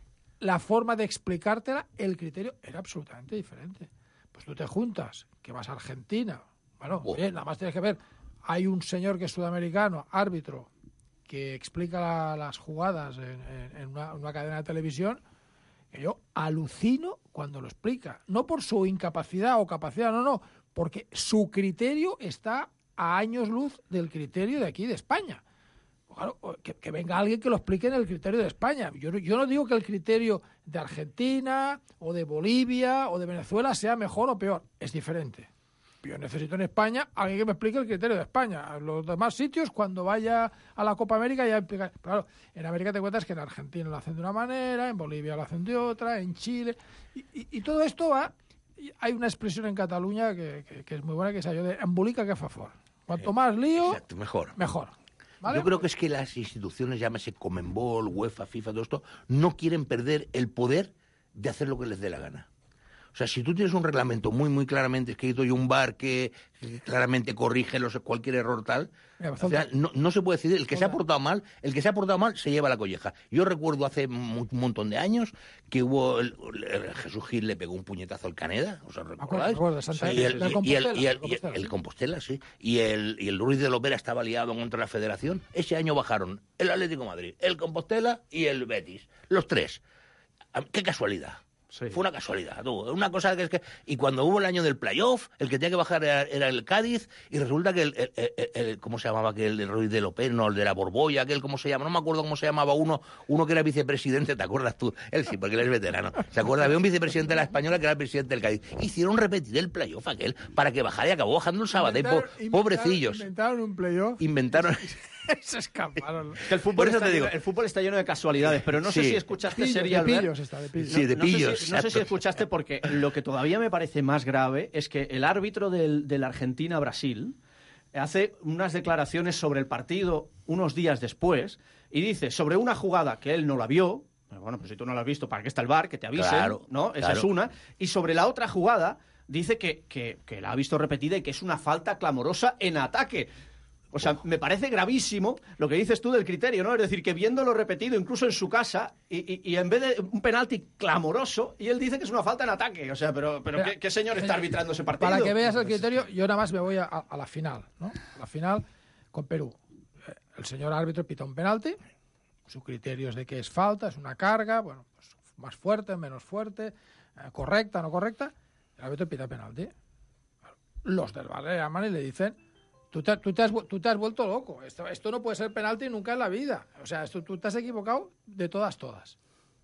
la forma de explicártela, el criterio era absolutamente diferente. Pues tú te juntas, que vas a Argentina, bueno, oh. bien, nada más tienes que ver, hay un señor que es sudamericano, árbitro, que explica la, las jugadas en, en, en, una, en una cadena de televisión, que yo alucino cuando lo explica, no por su incapacidad o capacidad, no, no, porque su criterio está a años luz del criterio de aquí de España. Claro, que, que venga alguien que lo explique en el criterio de España. Yo, yo no digo que el criterio de Argentina o de Bolivia o de Venezuela sea mejor o peor, es diferente. Yo necesito en España alguien que me explique el criterio de España. Los demás sitios, cuando vaya a la Copa América, ya explica. Claro, en América te cuentas que en Argentina lo hacen de una manera, en Bolivia lo hacen de otra, en Chile. Y, y, y todo esto va... Hay una expresión en Cataluña que, que, que es muy buena, que es aquello de embolica que fa fort. Cuanto más lío, exacto, mejor. mejor. ¿Vale? Yo creo que es que las instituciones, llámese Conmebol, UEFA, FIFA, todo esto, no quieren perder el poder de hacer lo que les dé la gana. O sea, si tú tienes un reglamento muy, muy claramente escrito y un V A R que, que claramente corrige los, cualquier error tal, Mira, o sea, no, no se puede decidir. El que se ha portado mal, el que se ha portado mal se lleva la colleja. Yo recuerdo hace un montón de años que hubo el, el, Jesús Gil le pegó un puñetazo al Caneda, ¿os recordáis? Acuerdo, sí, y el, y, y el, y el, y el, el Compostela, sí. Y el, y el Ruiz de Lopera estaba liado contra la Federación. Ese año bajaron el Atlético de Madrid, el Compostela y el Betis. Los tres. ¡Qué casualidad! Sí. Fue una casualidad, tú. Una cosa que es que... Y cuando hubo el año del playoff, el que tenía que bajar era, era el Cádiz, y resulta que el, el, el, el... ¿Cómo se llamaba aquel? El Ruiz de Lopera, no, el de la Borbolla, aquel, ¿cómo se llama? No me acuerdo cómo se llamaba uno, uno que era vicepresidente, ¿te acuerdas tú? Él sí, porque él es veterano. ¿Se acuerda? Había un vicepresidente de la Española que era el presidente del Cádiz. Hicieron repetir el playoff aquel para que bajara y acabó bajando el Sabadell. Po, pobrecillos. Inventaron un playoff. Inventaron... Se escaparon. Es que el fútbol, está lleno, el fútbol está lleno de casualidades, pero no sí. sé si escuchaste pillos, Serie de pillos está, de pillos. No, sí, de no pillos. Sé si, no sé si escuchaste, porque lo que todavía me parece más grave es que el árbitro del, del Argentina-Brasil hace unas declaraciones sobre el partido unos días después y dice sobre una jugada que él no la vio. Bueno, pues si tú no la has visto, ¿para qué está el V A R? Que te avisen, claro, ¿no? Esa claro. es una. Y sobre la otra jugada dice que, que, que la ha visto repetida y que es una falta clamorosa en ataque. O sea, me parece gravísimo lo que dices tú del criterio, ¿no? Es decir, que viéndolo repetido incluso en su casa y, y, y en vez de un penalti clamoroso, y él dice que es una falta en ataque. O sea, pero, pero Mira, ¿qué, ¿qué señor está arbitrando ese partido? Para que veas el criterio, yo nada más me voy a, a la final, ¿no? A la final con Perú. El señor árbitro pita un penalti, su criterio es de que es falta, es una carga, bueno, pues más fuerte, menos fuerte, eh, correcta, no correcta. El árbitro pita penalti. Los del V A R le llaman y le dicen: Tú te, tú, te has, tú te has vuelto loco. Esto, esto no puede ser penalti nunca en la vida. O sea, esto, tú te has equivocado de todas, todas.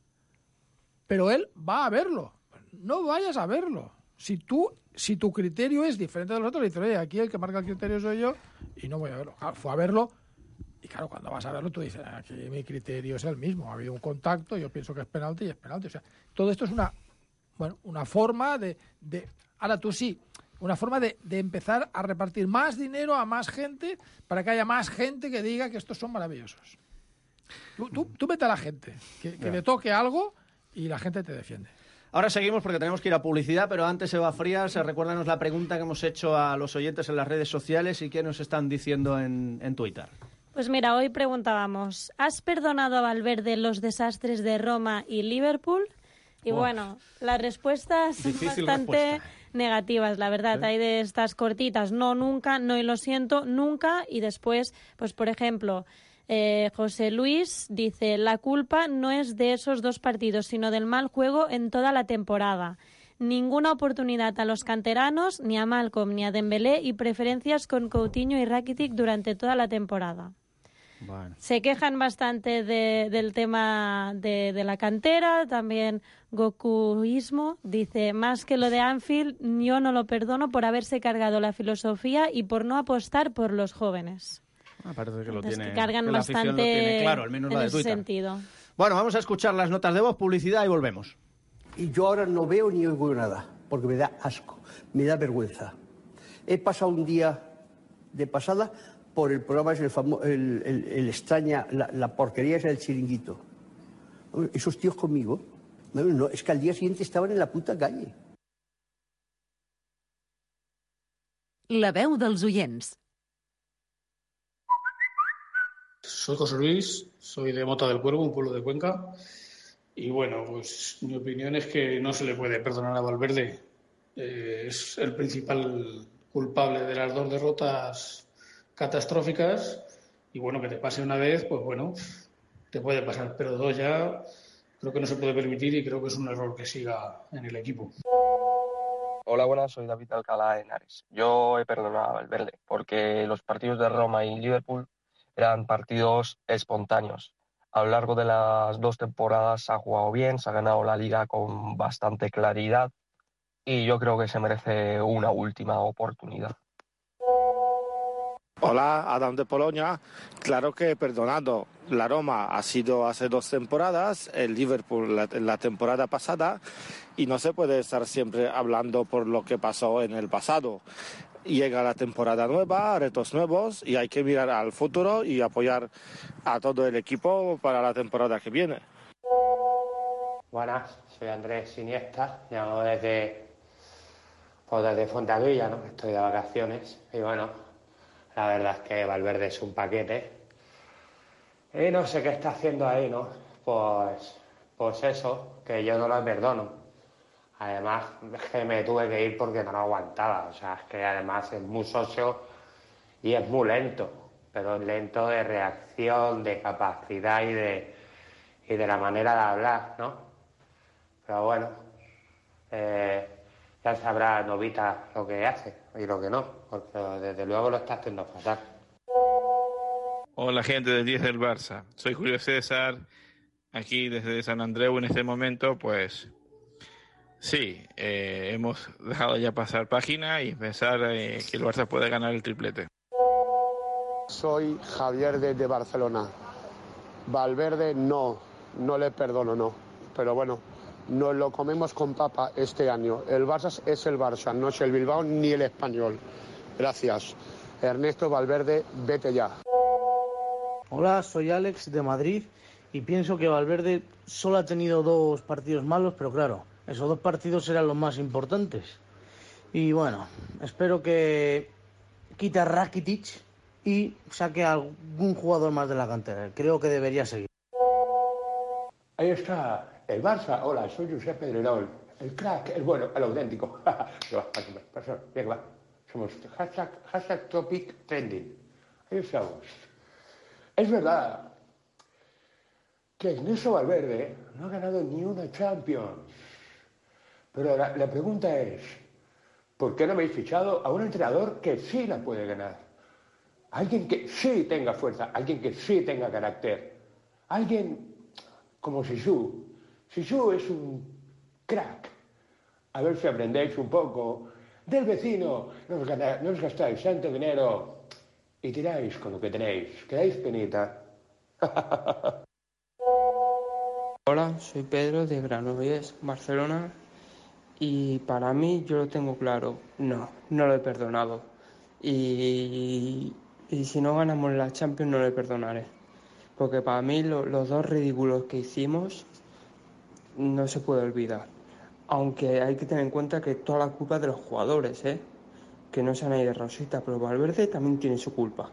Pero él va a verlo. No vayas a verlo. Si tú, si tu criterio es diferente de los otros, le dices: oye, aquí el que marca el criterio soy yo y no voy a verlo. Claro, fue a verlo y claro, cuando vas a verlo tú dices: aquí mi criterio es el mismo. Ha habido un contacto, yo pienso que es penalti y es penalti. O sea, todo esto es una, bueno, una forma de, de... Ahora tú sí... Una forma de, de empezar a repartir más dinero a más gente para que haya más gente que diga que estos son maravillosos. Tú, tú, tú vete a la gente, que, que le toque algo y la gente te defiende. Ahora seguimos porque tenemos que ir a publicidad, pero antes, Eva Frías, recuérdanos la pregunta que hemos hecho a los oyentes en las redes sociales y qué nos están diciendo en, en Twitter. Pues mira, hoy preguntábamos: ¿has perdonado a Valverde los desastres de Roma y Liverpool? Y oh. bueno, las respuestas son Difícil bastante... respuesta. Negativas, la verdad. ¿Sí? Hay de estas cortitas: no, nunca, no y lo siento, nunca. Y después, pues por ejemplo, eh, José Luis dice: la culpa no es de esos dos partidos, sino del mal juego en toda la temporada. Ninguna oportunidad a los canteranos, ni a Malcolm ni a Dembélé, y preferencias con Coutinho y Rakitic durante toda la temporada. Bueno. Se quejan bastante de, del tema de, de la cantera. También Gokuismo dice: más que lo de Anfield, yo no lo perdono por haberse cargado la filosofía y por no apostar por los jóvenes. Ah, parece que lo Entonces, tiene, que cargan que la bastante lo tiene claro, al menos en la de ese Twitter. sentido. Bueno, vamos a escuchar las notas de voz, publicidad y volvemos. Y yo ahora no veo ni oigo nada, porque me da asco, me da vergüenza. He pasado un día de pasada por el programa, es el, famo- el, el, el extraña, la, la porquería es el Chiringuito. Esos tíos conmigo, no, no, es que al día siguiente estaban en la puta calle. La veu dels oients. Soy José Luis, soy de Mota del Cuervo, un pueblo de Cuenca. Y bueno, pues mi opinión es que no se le puede perdonar a Valverde. Eh, es el principal culpable de las dos derrotas catastróficas, y bueno, que te pase una vez, pues bueno, te puede pasar, pero dos ya creo que no se puede permitir y creo que es un error que siga en el equipo. Hola, buenas, soy David Alcalá de Henares. Yo he perdonado a Valverde porque los partidos de Roma y Liverpool eran partidos espontáneos. A lo largo de las dos temporadas ha jugado bien, se ha ganado la Liga con bastante claridad y yo creo que se merece una última oportunidad. Hola, Adam de Polonia. Claro que he perdonado. La Roma ha sido hace dos temporadas, el Liverpool la, la temporada pasada, y no se puede estar siempre hablando por lo que pasó en el pasado. Llega la temporada nueva, retos nuevos, y hay que mirar al futuro y apoyar a todo el equipo para la temporada que viene. Buenas, soy Andrés Iniesta, llamo desde, pues desde Fontaguilla, ¿no? Estoy de vacaciones y bueno, la verdad es que Valverde es un paquete. Y no sé qué está haciendo ahí, ¿no? Pues, pues eso, que yo no lo perdono. Además, es que me tuve que ir porque no lo aguantaba. O sea, es que además es muy socio y es muy lento. Pero es lento de reacción, de capacidad y de, y de la manera de hablar, ¿no? Pero bueno, eh, ya sabrá Novita lo que hace y lo que no, porque desde luego lo está haciendo fatal. Hola gente del diez del Barça, soy Julio César, aquí desde San Andreu en este momento, pues sí, eh, hemos dejado ya pasar página y pensar eh, que el Barça puede ganar el triplete. Soy Javier desde Barcelona. Valverde no, no le perdono, no. Pero bueno, nos lo comemos con papa este año. El Barça es el Barça, no es el Bilbao ni el Español. Gracias. Ernesto Valverde, vete ya. Hola, soy Alex de Madrid y pienso que Valverde solo ha tenido dos partidos malos, pero claro, esos dos partidos eran los más importantes. Y bueno, espero que quite a Rakitic y saque a algún jugador más de la cantera. Creo que debería seguir. Ahí está el Barça. Hola, soy Josep Pedrerol. El crack, el bueno, el auténtico. Venga, va. Somos hashtag, hashtag topic trending. Ahí estamos. Es verdad que Ernesto Valverde no ha ganado ni una Champions. Pero la, la pregunta es, ¿por qué no habéis fichado a un entrenador que sí la puede ganar? Alguien que sí tenga fuerza, alguien que sí tenga carácter. Alguien como Sisu. Sisu es un crack. A ver si aprendéis un poco del vecino. No os, gastáis, no os gastáis tanto dinero y tiráis con lo que tenéis. Quedáis penita. Hola, soy Pedro de Granollers, Barcelona. Y para mí, yo lo tengo claro. No, no lo he perdonado. Y, y si no ganamos la Champions, no le perdonaré. Porque para mí lo, los dos ridículos que hicimos no se puede olvidar. Aunque hay que tener en cuenta que toda la culpa es de los jugadores, ¿eh? Que no sean ahí de rosita, pero Valverde también tiene su culpa.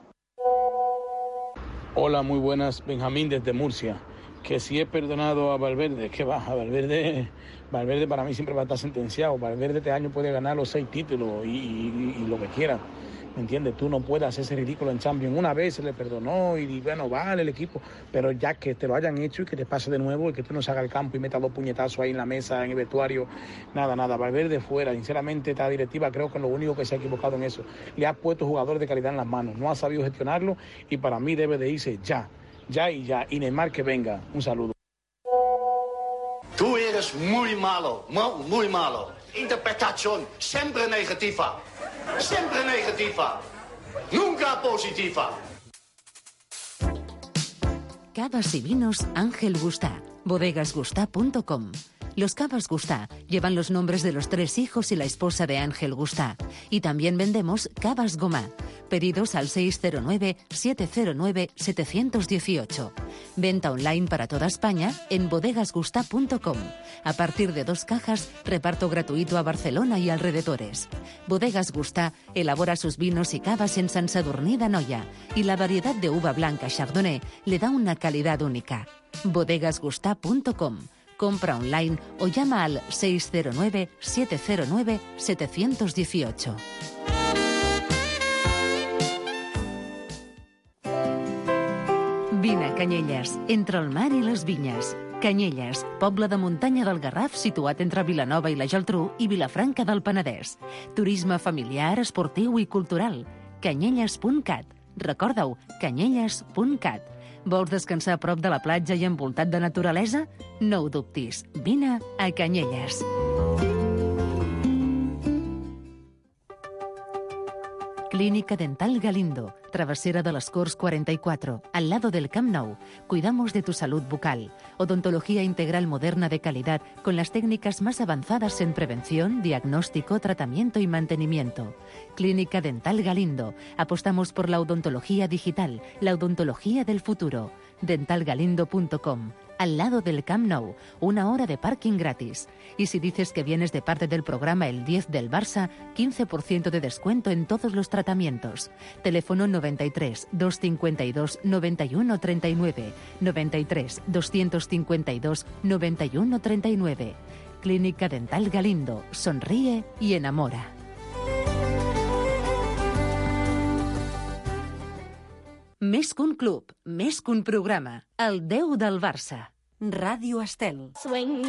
Hola, muy buenas, Benjamín desde Murcia. Que si he perdonado a Valverde, que va, a Valverde, Valverde para mí siempre va a estar sentenciado. Valverde este año puede ganar los seis títulos y, y, y lo que quiera. ¿Me entiendes? Tú no puedes hacer ese ridículo en Champions. Una vez se le perdonó y bueno, vale el equipo, pero ya que te lo hayan hecho y que te pase de nuevo y que tú no salgas al campo y metas dos puñetazos ahí en la mesa, en el vestuario, nada, nada. Valverde fuera. Sinceramente, esta directiva creo que es lo único que se ha equivocado en eso. Le ha puesto jugadores de calidad en las manos, no ha sabido gestionarlo y para mí debe de irse ya, ya y ya. Y Neymar que venga. Un saludo. Tú eres muy malo, muy, muy malo. Interpretación siempre negativa. Siempre negativa, nunca positiva. Cavas y vinos Ángel Gustá, bodegas gustá punto com. Los Cavas Gustá llevan los nombres de los tres hijos y la esposa de Ángel Gustá. Y también vendemos Cavas Gomá. Pedidos al seis cero nueve, siete cero nueve, siete uno ocho. Venta online para toda España en bodegas gustá punto com. A partir de dos cajas, reparto gratuito a Barcelona y alrededores. Bodegas Gustá elabora sus vinos y cavas en Sant Sadurní d'Anoia y la variedad de uva blanca Chardonnay le da una calidad única. bodegas gustá punto com. Compra online o llama al seis cero nueve, siete cero nueve, siete uno ocho. Vine a Canyelles, entre el mar i les vinyes. Canyelles, poble de muntanya del Garraf situat entre Vilanova i la Geltrú i Vilafranca del Penedès. Turisme familiar, esportiu i cultural. canyelles punt cat. Recorda-ho, canyelles punt cat. Vols descansar a prop de la platja i envoltat de naturalesa? No ho dubtis. Vine a Canyelles. Clínica Dental Galindo, Travesera de las Corts cuarenta y cuatro, al lado del Camp Nou. Cuidamos de tu salud bucal. Odontología integral moderna de calidad con las técnicas más avanzadas en prevención, diagnóstico, tratamiento y mantenimiento. Clínica Dental Galindo. Apostamos por la odontología digital, la odontología del futuro. dental galindo punto com. Al lado del Camp Nou, una hora de parking gratis. Y si dices que vienes de parte del programa El diez del Barça, quince por ciento de descuento en todos los tratamientos. Teléfono noventa y tres, doscientos cincuenta y dos, noventa y uno treinta y nueve, noventa y tres, doscientos cincuenta y dos, noventa y uno treinta y nueve. Clínica Dental Galindo. Sonríe y enamora. Més que un club, més que un programa. El Déu del Barça. Ràdio Estel. Swing.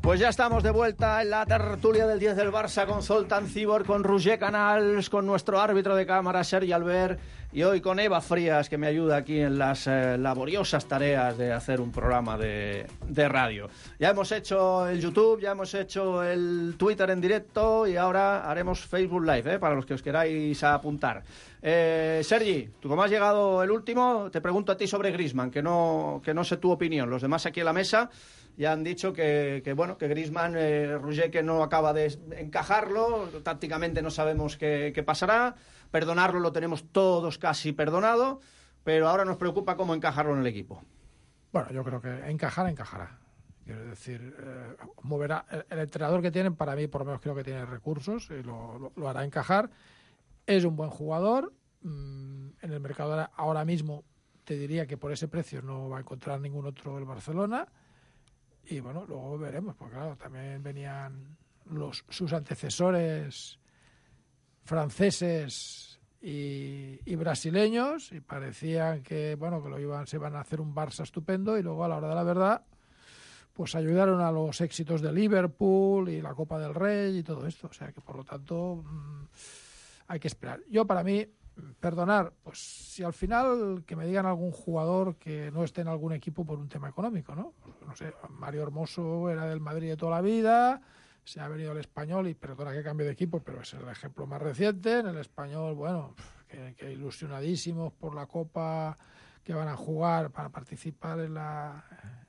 Pues ya estamos de vuelta en la tertulia del diez del Barça con Zoltán Cibor, con Roger Canals, con nuestro árbitro de cámara Sergi Albert y hoy con Eva Frías, que me ayuda aquí en las eh, laboriosas tareas de hacer un programa de, de radio. Ya hemos hecho el YouTube, ya hemos hecho el Twitter en directo y ahora haremos Facebook Live, ¿eh? Para los que os queráis apuntar. Eh, Sergi, tú como has llegado el último, te pregunto a ti sobre Griezmann, que no, que no sé tu opinión. Los demás aquí en la mesa ya han dicho que, que bueno, que Griezmann, eh, Roger, que no acaba de encajarlo, tácticamente no sabemos qué, qué pasará, perdonarlo lo tenemos todos casi perdonado, pero ahora nos preocupa cómo encajarlo en el equipo. Bueno, yo creo que encajar, encajará. Quiero decir, eh, moverá. El, el entrenador que tienen, para mí, por lo menos creo que tiene recursos y lo, lo, lo hará encajar. Es un buen jugador. Mm, en el mercado ahora mismo te diría que por ese precio no va a encontrar ningún otro el Barcelona. Y bueno, luego veremos, porque claro, también venían los sus antecesores franceses y, y brasileños y parecían que bueno que lo iban se iban a hacer un Barça estupendo y luego a la hora de la verdad pues ayudaron a los éxitos de Liverpool y la Copa del Rey y todo esto, o sea que por lo tanto mmm, hay que esperar. Yo para mí perdonar, pues si al final que me digan algún jugador que no esté en algún equipo por un tema económico, ¿no? No sé, Mario Hermoso era del Madrid de toda la vida, se ha venido al Español y perdona que cambie de equipo, pero es el ejemplo más reciente. En el Español, bueno, que, que ilusionadísimos por la Copa que van a jugar para participar en la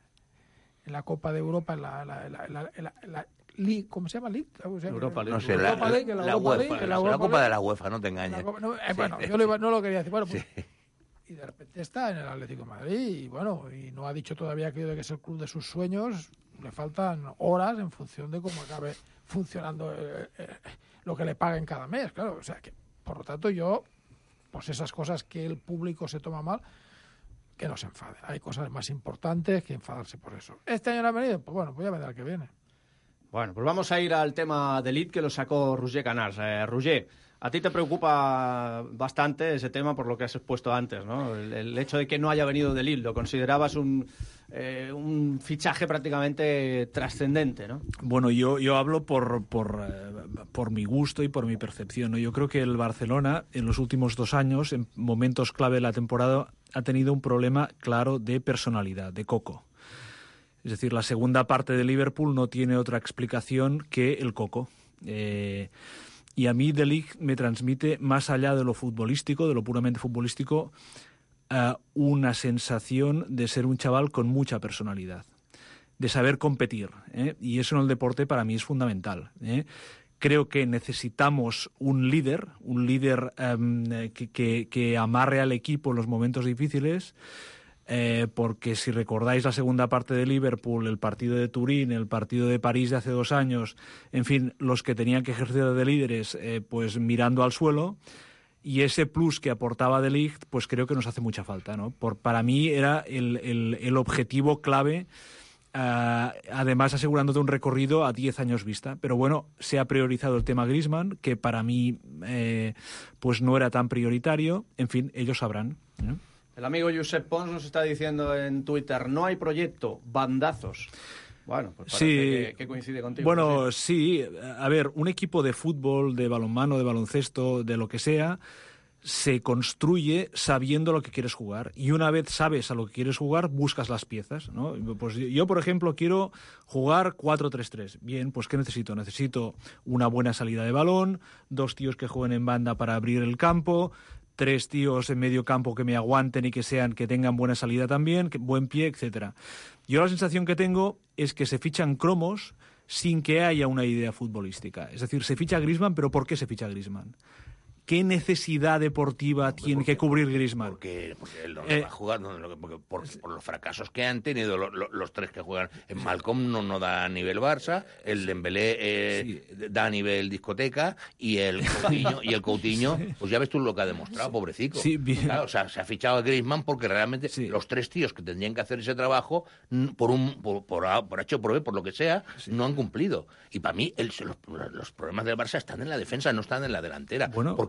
en la Copa de Europa, en la, la, la, la, la, la League, ¿cómo se llama? League? Europa League. No sé, la, la, League, la, la UEFA, League, la, la Copa de la UEFA, no te engañes. Copa, no, eh, bueno, sí. yo lo, no lo quería decir. Bueno, pues, sí. Y de repente está en el Atlético de Madrid y bueno, y no ha dicho todavía aquello de que es el club de sus sueños. Le faltan horas en función de cómo acabe funcionando eh, eh, lo que le paguen cada mes, claro. O sea que, por lo tanto, yo, pues esas cosas que el público se toma mal, que no se enfade. Hay cosas más importantes que enfadarse por eso. ¿Este año no ha venido? Pues bueno, pues ya vendrá el que viene. Bueno, pues vamos a ir al tema de Lille que lo sacó Roger Canals. Eh, Roger, a ti te preocupa bastante ese tema por lo que has expuesto antes, ¿no? El, el hecho de que no haya venido de Lille, lo considerabas un, eh, un fichaje prácticamente trascendente, ¿no? Bueno, yo, yo hablo por, por, eh, por mi gusto y por mi percepción, ¿no? Yo creo que el Barcelona en los últimos dos años, en momentos clave de la temporada, ha tenido un problema claro de personalidad, de coco. Es decir, la segunda parte de Liverpool no tiene otra explicación que el coco. Eh, y a mí De Ligt me transmite, más allá de lo futbolístico, de lo puramente futbolístico, uh, una sensación de ser un chaval con mucha personalidad, de saber competir, ¿eh? Y eso en el deporte para mí es fundamental, ¿eh? Creo que necesitamos un líder, un líder um, que, que, que amarre al equipo en los momentos difíciles. Eh, porque si recordáis la segunda parte de Liverpool, el partido de Turín, el partido de París de hace dos años, en fin, los que tenían que ejercer de líderes, eh, pues mirando al suelo, y ese plus que aportaba De Ligt, pues creo que nos hace mucha falta, ¿no? Por, para mí era el, el, el objetivo clave, uh, además asegurándote un recorrido a diez años vista. Pero bueno, se ha priorizado el tema Griezmann, que para mí eh, pues no era tan prioritario. En fin, ellos sabrán, ¿no? El amigo Josep Pons nos está diciendo en Twitter, no hay proyecto, bandazos. Bueno, pues parece sí, que, que coincide contigo. Bueno, sí. sí, a ver, un equipo de fútbol, de balonmano, de baloncesto, de lo que sea, se construye sabiendo lo que quieres jugar. Y una vez sabes a lo que quieres jugar, buscas las piezas, ¿no? Pues yo, por ejemplo, quiero jugar cuatro tres tres. Bien, pues ¿qué necesito? Necesito una buena salida de balón, dos tíos que jueguen en banda para abrir el campo, tres tíos en medio campo que me aguanten y que sean que tengan buena salida también, que, buen pie, etcétera. Yo la sensación que tengo es que se fichan cromos sin que haya una idea futbolística. Es decir, se ficha Griezmann, pero ¿por qué se ficha Griezmann? ¿Qué necesidad deportiva tiene porque, que cubrir Griezmann? Porque, porque él no eh, va a jugar, no, porque por, por los fracasos que han tenido lo, lo, los tres que juegan. En Malcolm no, no da a nivel Barça, el Dembélé eh, sí. da a nivel discoteca y el Coutinho, y el Coutinho, pues ya ves tú lo que ha demostrado, pobrecito. Sí, bien. Claro, o sea, se ha fichado a Griezmann porque realmente sí. los tres tíos que tendrían que hacer ese trabajo, por un por, por, por H o por B, por lo que sea, sí. no han cumplido. Y para mí el, los, los problemas del Barça están en la defensa, no están en la delantera. Bueno, porque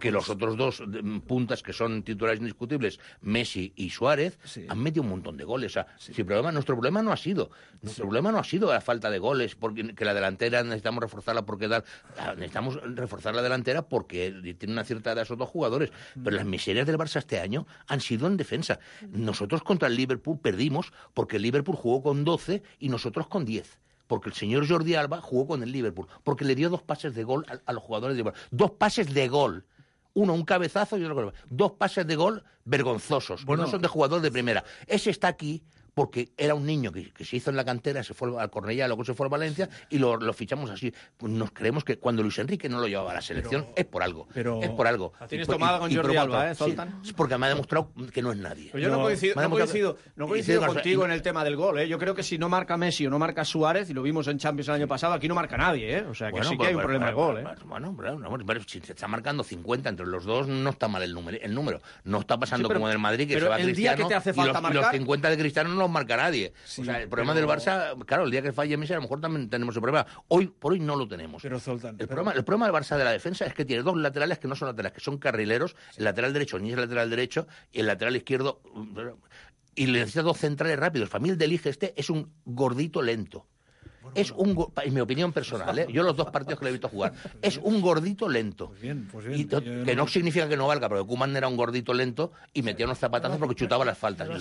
que los otros dos puntas que son titulares indiscutibles, Messi y Suárez, sí. han metido un montón de goles. O sea, sí. si el problema, nuestro problema no ha sido, nuestro sí. problema no ha sido la falta de goles, porque que la delantera necesitamos reforzarla porque dar, necesitamos reforzar la delantera porque tiene una cierta edad esos dos jugadores. Pero las miserias del Barça este año han sido en defensa. Nosotros contra el Liverpool perdimos porque el Liverpool jugó con doce y nosotros con diez. Porque el señor Jordi Alba jugó con el Liverpool, porque le dio dos pases de gol a, a los jugadores de Liverpool. Dos pases de gol. Uno, un cabezazo y otro... Dos pases de gol vergonzosos, bueno, que no son de jugador de primera. Ese está aquí porque era un niño que, que se hizo en la cantera, se fue al Cornellá, luego se fue a Valencia y lo, lo fichamos así. Nos creemos que cuando Luis Enrique no lo llevaba a la selección pero, es por algo. Pero, es por algo. Tienes tomada con Jordi Alba, ¿eh, Zoltán? Sí, porque me ha demostrado que no es nadie. Pero yo no, no coincido, no coincido, no coincido contigo en el tema del gol, ¿eh? Yo creo que si no marca Messi o no marca Suárez, y lo vimos en Champions el año pasado, aquí no marca nadie, ¿eh? O sea, que bueno, sí que hay un problema de gol, ¿eh? Bueno, bueno, si se está marcando cincuenta entre los dos, no está mal el número. El número. No está pasando sí, pero, como en el Madrid, que se va el Cristiano día que te hace falta y, los, marcar... y los cincuenta de Cristiano no los marca nadie. Sí, o sea, el problema pero... del Barça, claro, el día que falle Messi a lo mejor también tenemos el problema. Hoy por hoy no lo tenemos. Pero, Zoltán, el, pero... problema, el problema del Barça de la defensa es que tiene dos laterales que no son laterales, que son carrileros. Sí. El lateral derecho ni es el lateral derecho y el lateral izquierdo... Y le necesita dos centrales rápidos. Para mí el del Lige este es un gordito lento. Es un, en mi opinión personal, ¿eh? Yo los dos partidos que le he visto jugar, es un gordito lento. Pues bien, pues bien. Y to, que no significa que no valga, pero Koeman era un gordito lento y metía unos zapatazos porque chutaba las faltas. No,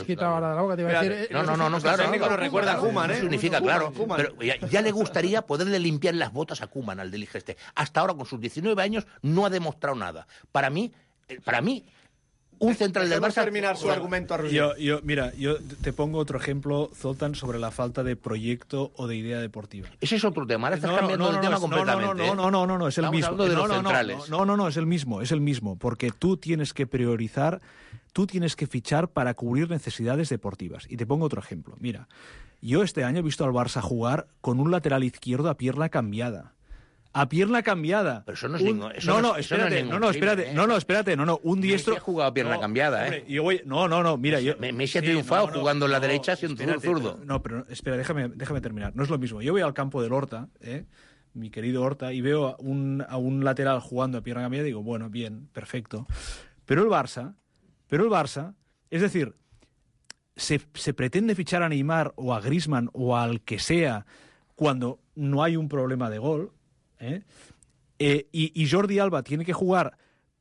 no, no, no, claro. El técnico nos recuerda a Koeman, ¿eh? No significa, claro. Pero ya, ya le gustaría poderle limpiar las botas a Koeman, al del Lige este. Hasta ahora, con sus diecinueve años, no ha demostrado nada. Para mí, para mí... Un central del Barça... terminar su argumento a yo, yo, Mira, yo te pongo otro ejemplo, Zoltán, sobre la falta de proyecto o de idea deportiva. Ese es otro tema. Ahora estás no, cambiando no, no, el tema no, completamente. No, no, no, no, no, es el Estamos mismo. De los no, centrales. No, no, no, no, es el mismo, es el mismo. Porque tú tienes que priorizar, tú tienes que fichar para cubrir necesidades deportivas. Y te pongo otro ejemplo. Mira, yo este año he visto al Barça jugar con un lateral izquierdo a pierna cambiada. A pierna cambiada. Pero eso no es un... ningún... Eso no, no, no, espérate, no, no, espérate, ¿eh? no, no, espérate, no, no, un diestro... Messi ha jugado a pierna no, cambiada, hombre, ¿eh? Yo voy... No, no, no, mira, yo... Messi ha triunfado sí, no, no, jugando en la no, derecha siendo espérate, zurdo. No, pero espera, déjame, déjame terminar. No es lo mismo. Yo voy al campo del Horta, ¿eh? Mi querido Horta, y veo a un, a un lateral jugando a pierna cambiada y digo, bueno, bien, perfecto. Pero el Barça, pero el Barça, es decir, se, se pretende fichar a Neymar o a Griezmann o al que sea cuando no hay un problema de gol, ¿eh? Eh, y, y Jordi Alba tiene que jugar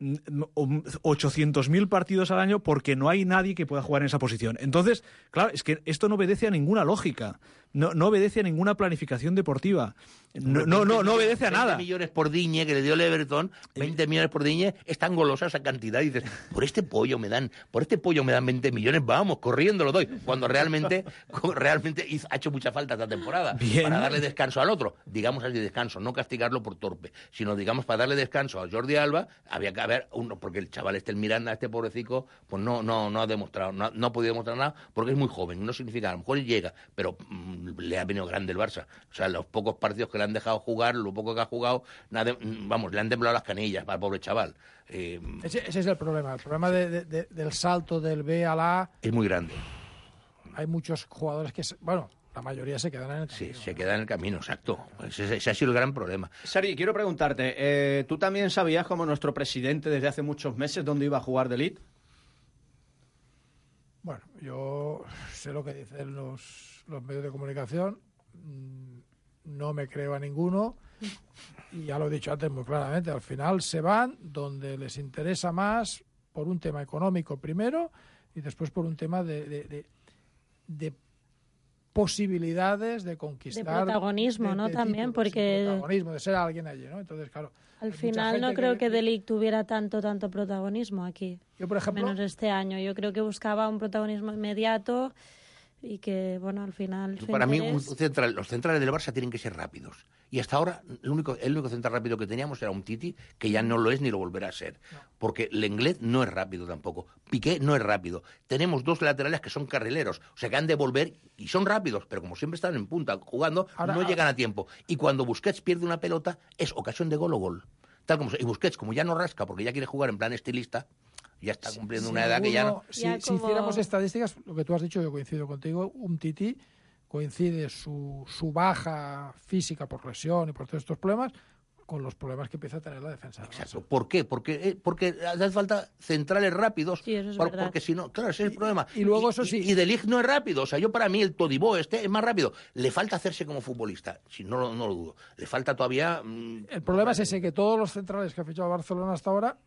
ochocientos mil partidos al año porque no hay nadie que pueda jugar en esa posición. Entonces, claro, es que esto no obedece a ninguna lógica, no, no obedece a ninguna planificación deportiva, no, no, no, no obedece a nada. veinte millones por Digne que le dio el Everton, veinte millones por Digne, es tan golosa esa cantidad y dices, por este pollo me dan, por este pollo me dan veinte millones, vamos, corriendo lo doy, cuando realmente, realmente ha hecho mucha falta esta temporada. Bien. Para darle descanso al otro, digamos así, descanso, no castigarlo por torpe, sino digamos para darle descanso a Jordi Alba, había que haber uno, porque el chaval este, el Miranda, este pobrecito, pues no, no, no ha demostrado, no, no ha podido demostrar nada porque es muy joven, no significa, a lo mejor llega, pero mmm, le ha venido grande el Barça. O sea, los pocos partidos que le han dejado jugar, lo poco que ha jugado, nada, vamos, le han temblado las canillas para el pobre chaval. Eh, ese, ese es el problema, el problema de, de, de, del salto del B al A. Es muy grande. Hay muchos jugadores que, bueno, la mayoría se quedan en el camino. Sí, se quedan en el camino, exacto. Ese, ese ha sido el gran problema. Sari, quiero preguntarte, eh, ¿tú también sabías, como nuestro presidente desde hace muchos meses, dónde iba a jugar de Ligt? Bueno, yo sé lo que dicen los, los medios de comunicación, no me creo a ninguno y ya lo he dicho antes muy claramente, al final se van donde les interesa más por un tema económico primero y después por un tema de, de, de, de posibilidades de conquistar... De protagonismo, de, ¿no? De También, títulos, porque... De protagonismo, de ser alguien allí, ¿no? Entonces, claro... Al final no creo que, que De Ligt tuviera tanto, tanto protagonismo aquí. Yo, por ejemplo... Menos este año. Yo creo que buscaba un protagonismo inmediato y que, bueno, al final... Para interés... mí, un central, los centrales del Barça tienen que ser rápidos. Y hasta ahora, el único, el único central rápido que teníamos era un Titi, que ya no lo es ni lo volverá a ser. No. Porque Lenglet no es rápido tampoco. Piqué no es rápido. Tenemos dos laterales que son carrileros. O sea, que han de volver y son rápidos, pero como siempre están en punta jugando, ahora, no ahora... llegan a tiempo. Y cuando Busquets pierde una pelota, es ocasión de gol o gol. Tal como, y Busquets, como ya no rasca, porque ya quiere jugar en plan estilista, ya está cumpliendo sí, una edad uno, que ya no... Si, ya si como... hiciéramos estadísticas, lo que tú has dicho, yo coincido contigo, un Titi coincide su, su baja física por lesión y por todos estos problemas con los problemas que empieza a tener la defensa. Exacto. ¿Por qué? Porque, eh, porque hace falta centrales rápidos. Sí, eso es por, verdad. Porque si no, claro, ese es el problema. Y, y luego y, eso sí. Y, y De Ligt no es rápido. O sea, yo para mí el Todibo este es más rápido. Le falta hacerse como futbolista. Si no, no, no lo dudo. Le falta todavía... Mmm... El problema es ese, que todos los centrales que ha fichado Barcelona hasta ahora,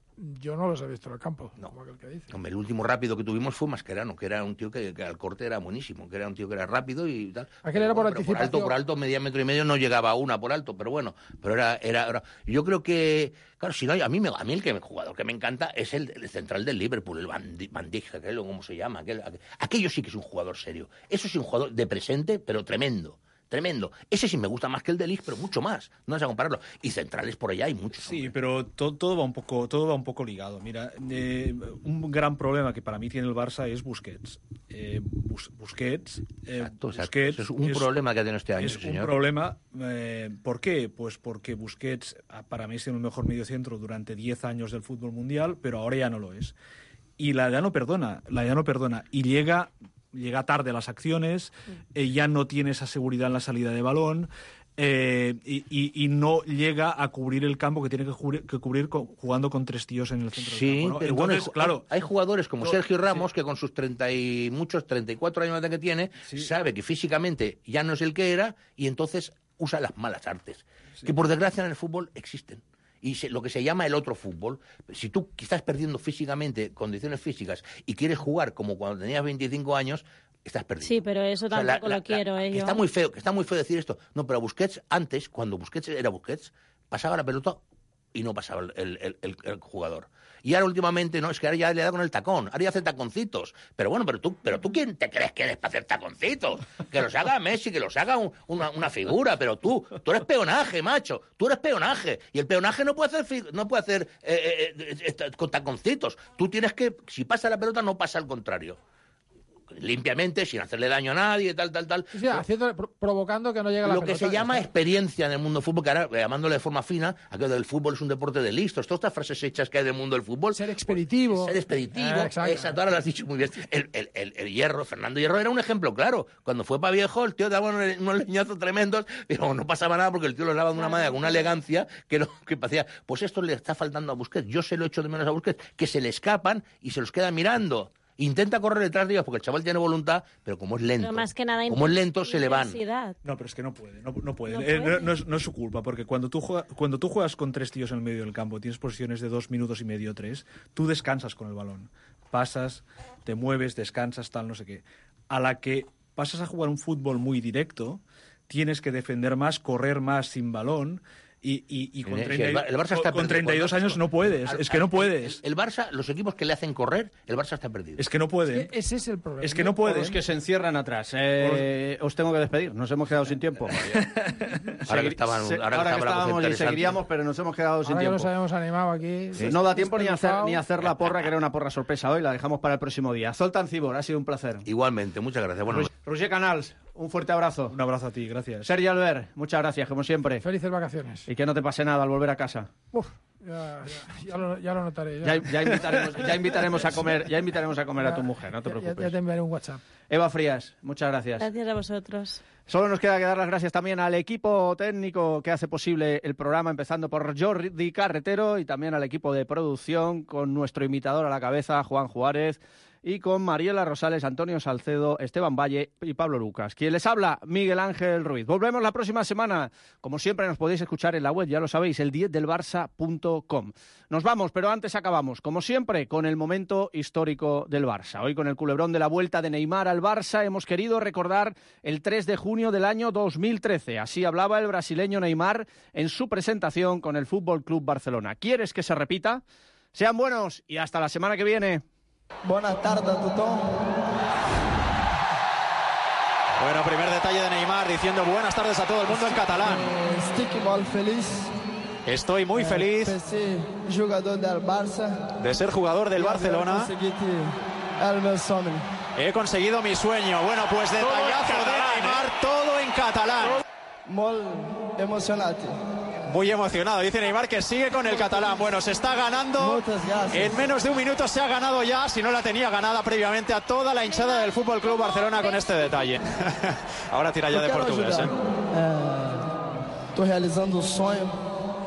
yo no los he visto en el campo. No. Como aquel que dice. Hombre, el último rápido que tuvimos fue Mascherano, que era un tío que, que al corte era buenísimo, que era un tío que era rápido y tal. Aquel era por bueno, anticipación. Por alto, por alto, media metro y medio no llegaba a una por alto, pero bueno, pero era, era, era... Yo creo que, claro, si no, a mí, me, a mí el, que, el jugador que me encanta es el, el central del Liverpool, el Van, Van Dijk, aquel, ¿cómo se llama? Aquel, aquel, aquello sí que es un jugador serio. Eso sí es un jugador de presente, pero tremendo. Tremendo. Ese sí me gusta más que el de Ligt, pero mucho más. No vas a compararlo. Y centrales por allá hay muchos. Sí, hombre. pero to, todo va un poco, todo va un poco ligado. Mira, eh, un gran problema que para mí tiene el Barça es Busquets. Eh, Bus, Busquets, eh, exacto, exacto. Busquets es un es, problema que ha tenido este año, es señor. un problema. Eh, ¿Por qué? Pues porque Busquets para mí ha sido el mejor mediocentro durante diez años del fútbol mundial, pero ahora ya no lo es. Y la edad no perdona, la edad no perdona. Y llega... Llega tarde a las acciones, eh, ya no tiene esa seguridad en la salida de balón eh, y, y, y no llega a cubrir el campo que tiene que cubrir, que cubrir con, jugando con tres tíos en el centro sí, del campo, ¿no? Pero Entonces, bueno, claro, hay jugadores como no, Sergio Ramos sí. que con sus treinta y muchos, treinta y cuatro años que tiene, sí. sabe que físicamente ya no es el que era y entonces usa las malas artes, sí. que por desgracia en el fútbol existen. Y se, lo que se llama el otro fútbol, si tú estás perdiendo físicamente, condiciones físicas, y quieres jugar como cuando tenías veinticinco años, estás perdido. Sí, pero eso tampoco o sea, la, la, lo quiero, la, eh, que está muy feo, que está muy feo decir esto. No, pero Busquets, antes, cuando Busquets era Busquets, pasaba la pelota y no pasaba el, el, el, el jugador. Y ahora últimamente, no, es que ahora ya le da con el tacón, ahora ya hace taconcitos. Pero bueno, pero tú, pero tú ¿quién te crees que eres para hacer taconcitos? Que los haga Messi, que los haga un, una, una figura, pero tú, tú eres peonaje, macho, tú eres peonaje. Y el peonaje no puede hacer, no puede hacer eh, eh, eh, con taconcitos. Tú tienes que, si pasa la pelota, no pasa al contrario. Limpiamente, sin hacerle daño a nadie, tal, tal, tal. Sí, haciendo, provocando que no llegue la Lo pelota. que se llama experiencia en el mundo del fútbol, que ahora, llamándole de forma fina, aquello del fútbol es un deporte de listos. Todas estas frases hechas que hay del mundo del fútbol. Ser expeditivo. Ser expeditivo. Eh, exacto. Exacto, ahora lo has dicho muy bien. El, el, el, el Hierro, Fernando Hierro era un ejemplo claro. Cuando fue para viejo, el tío daba unos, unos leñazos tremendos, pero no pasaba nada porque el tío lo daba de una manera, con una elegancia que, no, que parecía. Pues esto le está faltando a Busquets. Yo se lo echo de menos a Busquets, que se le escapan y se los queda mirando. Intenta correr detrás de ellos porque el chaval tiene voluntad, pero como es lento, más que nada como es lento, se le van. No, pero es que no puede, no, no puede. No, eh, puede. no, no, es, no es su culpa, porque cuando tú, juegas, cuando tú juegas con tres tíos en el medio del campo, tienes posiciones de dos minutos y medio, tres, tú descansas con el balón. Pasas, te mueves, descansas, tal, no sé qué. A la que pasas a jugar un fútbol muy directo, tienes que defender más, correr más sin balón. Y, y, y con, treinta, sí, el, el Barça está con treinta y dos años no puedes, al, es que no puedes. El, el Barça, los equipos que le hacen correr, el Barça está perdido. Es que no puede. Es que ese es el problema. Es que no puede. Es que se encierran atrás. Eh, os tengo que despedir, nos hemos quedado sin tiempo. ahora que, estaban, ahora que, ahora que estábamos y seguiríamos, pero nos hemos quedado ahora sin que tiempo. Nos habíamos animado aquí. Sí. No da tiempo ni hacer, ni hacer la porra, que era una porra sorpresa hoy, la dejamos para el próximo día. Zoltán Cibor, ha sido un placer. Igualmente, muchas gracias. Bueno, Roger Canals, un fuerte abrazo. Un abrazo a ti, gracias. Sergio Albert, muchas gracias, como siempre. Felices vacaciones. Y que no te pase nada al volver a casa. Uf, ya, ya, ya, lo, ya lo notaré. Ya, ya, ya, invitaremos, ya, invitaremos a comer, ya invitaremos a comer ya, a tu mujer, no te preocupes. Ya, ya te enviaré un WhatsApp. Eva Frías, muchas gracias. Gracias a vosotros. Solo nos queda que dar las gracias también al equipo técnico que hace posible el programa, empezando por Jordi Carretero, y también al equipo de producción, con nuestro imitador a la cabeza, Juan Juárez, y con Mariela Rosales, Antonio Salcedo, Esteban Valle y Pablo Lucas. Quien les habla, Miguel Ángel Ruiz. Volvemos la próxima semana. Como siempre, nos podéis escuchar en la web, ya lo sabéis, el diez del barça punto com. Nos vamos, pero antes acabamos, como siempre, con el momento histórico del Barça. Hoy, con el culebrón de la vuelta de Neymar al Barça, hemos querido recordar el tres de junio del año dos mil trece. Así hablaba el brasileño Neymar en su presentación con el Fútbol Club Barcelona. ¿Quieres que se repita? Sean buenos y hasta la semana que viene. Buenas tardes a tothom. Bueno, primer detalle de Neymar diciendo buenas tardes a todo el mundo en catalán. Estic molt feliç. Estoy muy feliz de ser jugador del Barça. De ser jugador del Barcelona. El meu somni. He conseguido mi sueño. Bueno, pues detallazo de Neymar, ¿eh? Todo en catalán. Molt emocionante. Muy emocionado, dice Neymar, que sigue con el catalán. Bueno, se está ganando. En menos de un minuto se ha ganado ya, si no la tenía ganada previamente, a toda la hinchada del Fútbol Club Barcelona con este detalle. Ahora tira ya de portugués. Estou eh? realizando um sonho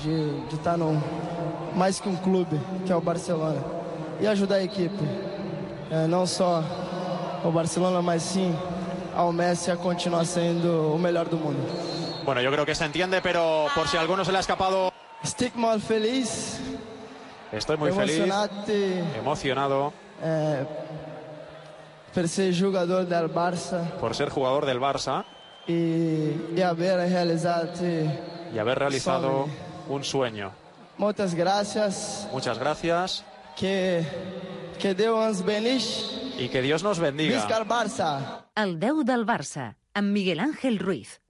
de, de estar num, mais que um clube, que é o Barcelona, e ajudar a equipe. É, não só o Barcelona, mas sim ao Messi a continuar sendo o melhor do mundo. Bueno, yo creo que se entiende, pero por si a alguno se le ha escapado... Estic molt feliz. Estoy muy feliz, emocionado é, por ser jugador del Barça por ser jugador del Barça y, y haber realizado y haber realizado un sueño. Muchas gracias. Muchas gracias. Que, que Déu ens benix. Y que Dios nos bendiga. Visca el Barça. El deu del Barça, amb Miguel Ángel Ruiz.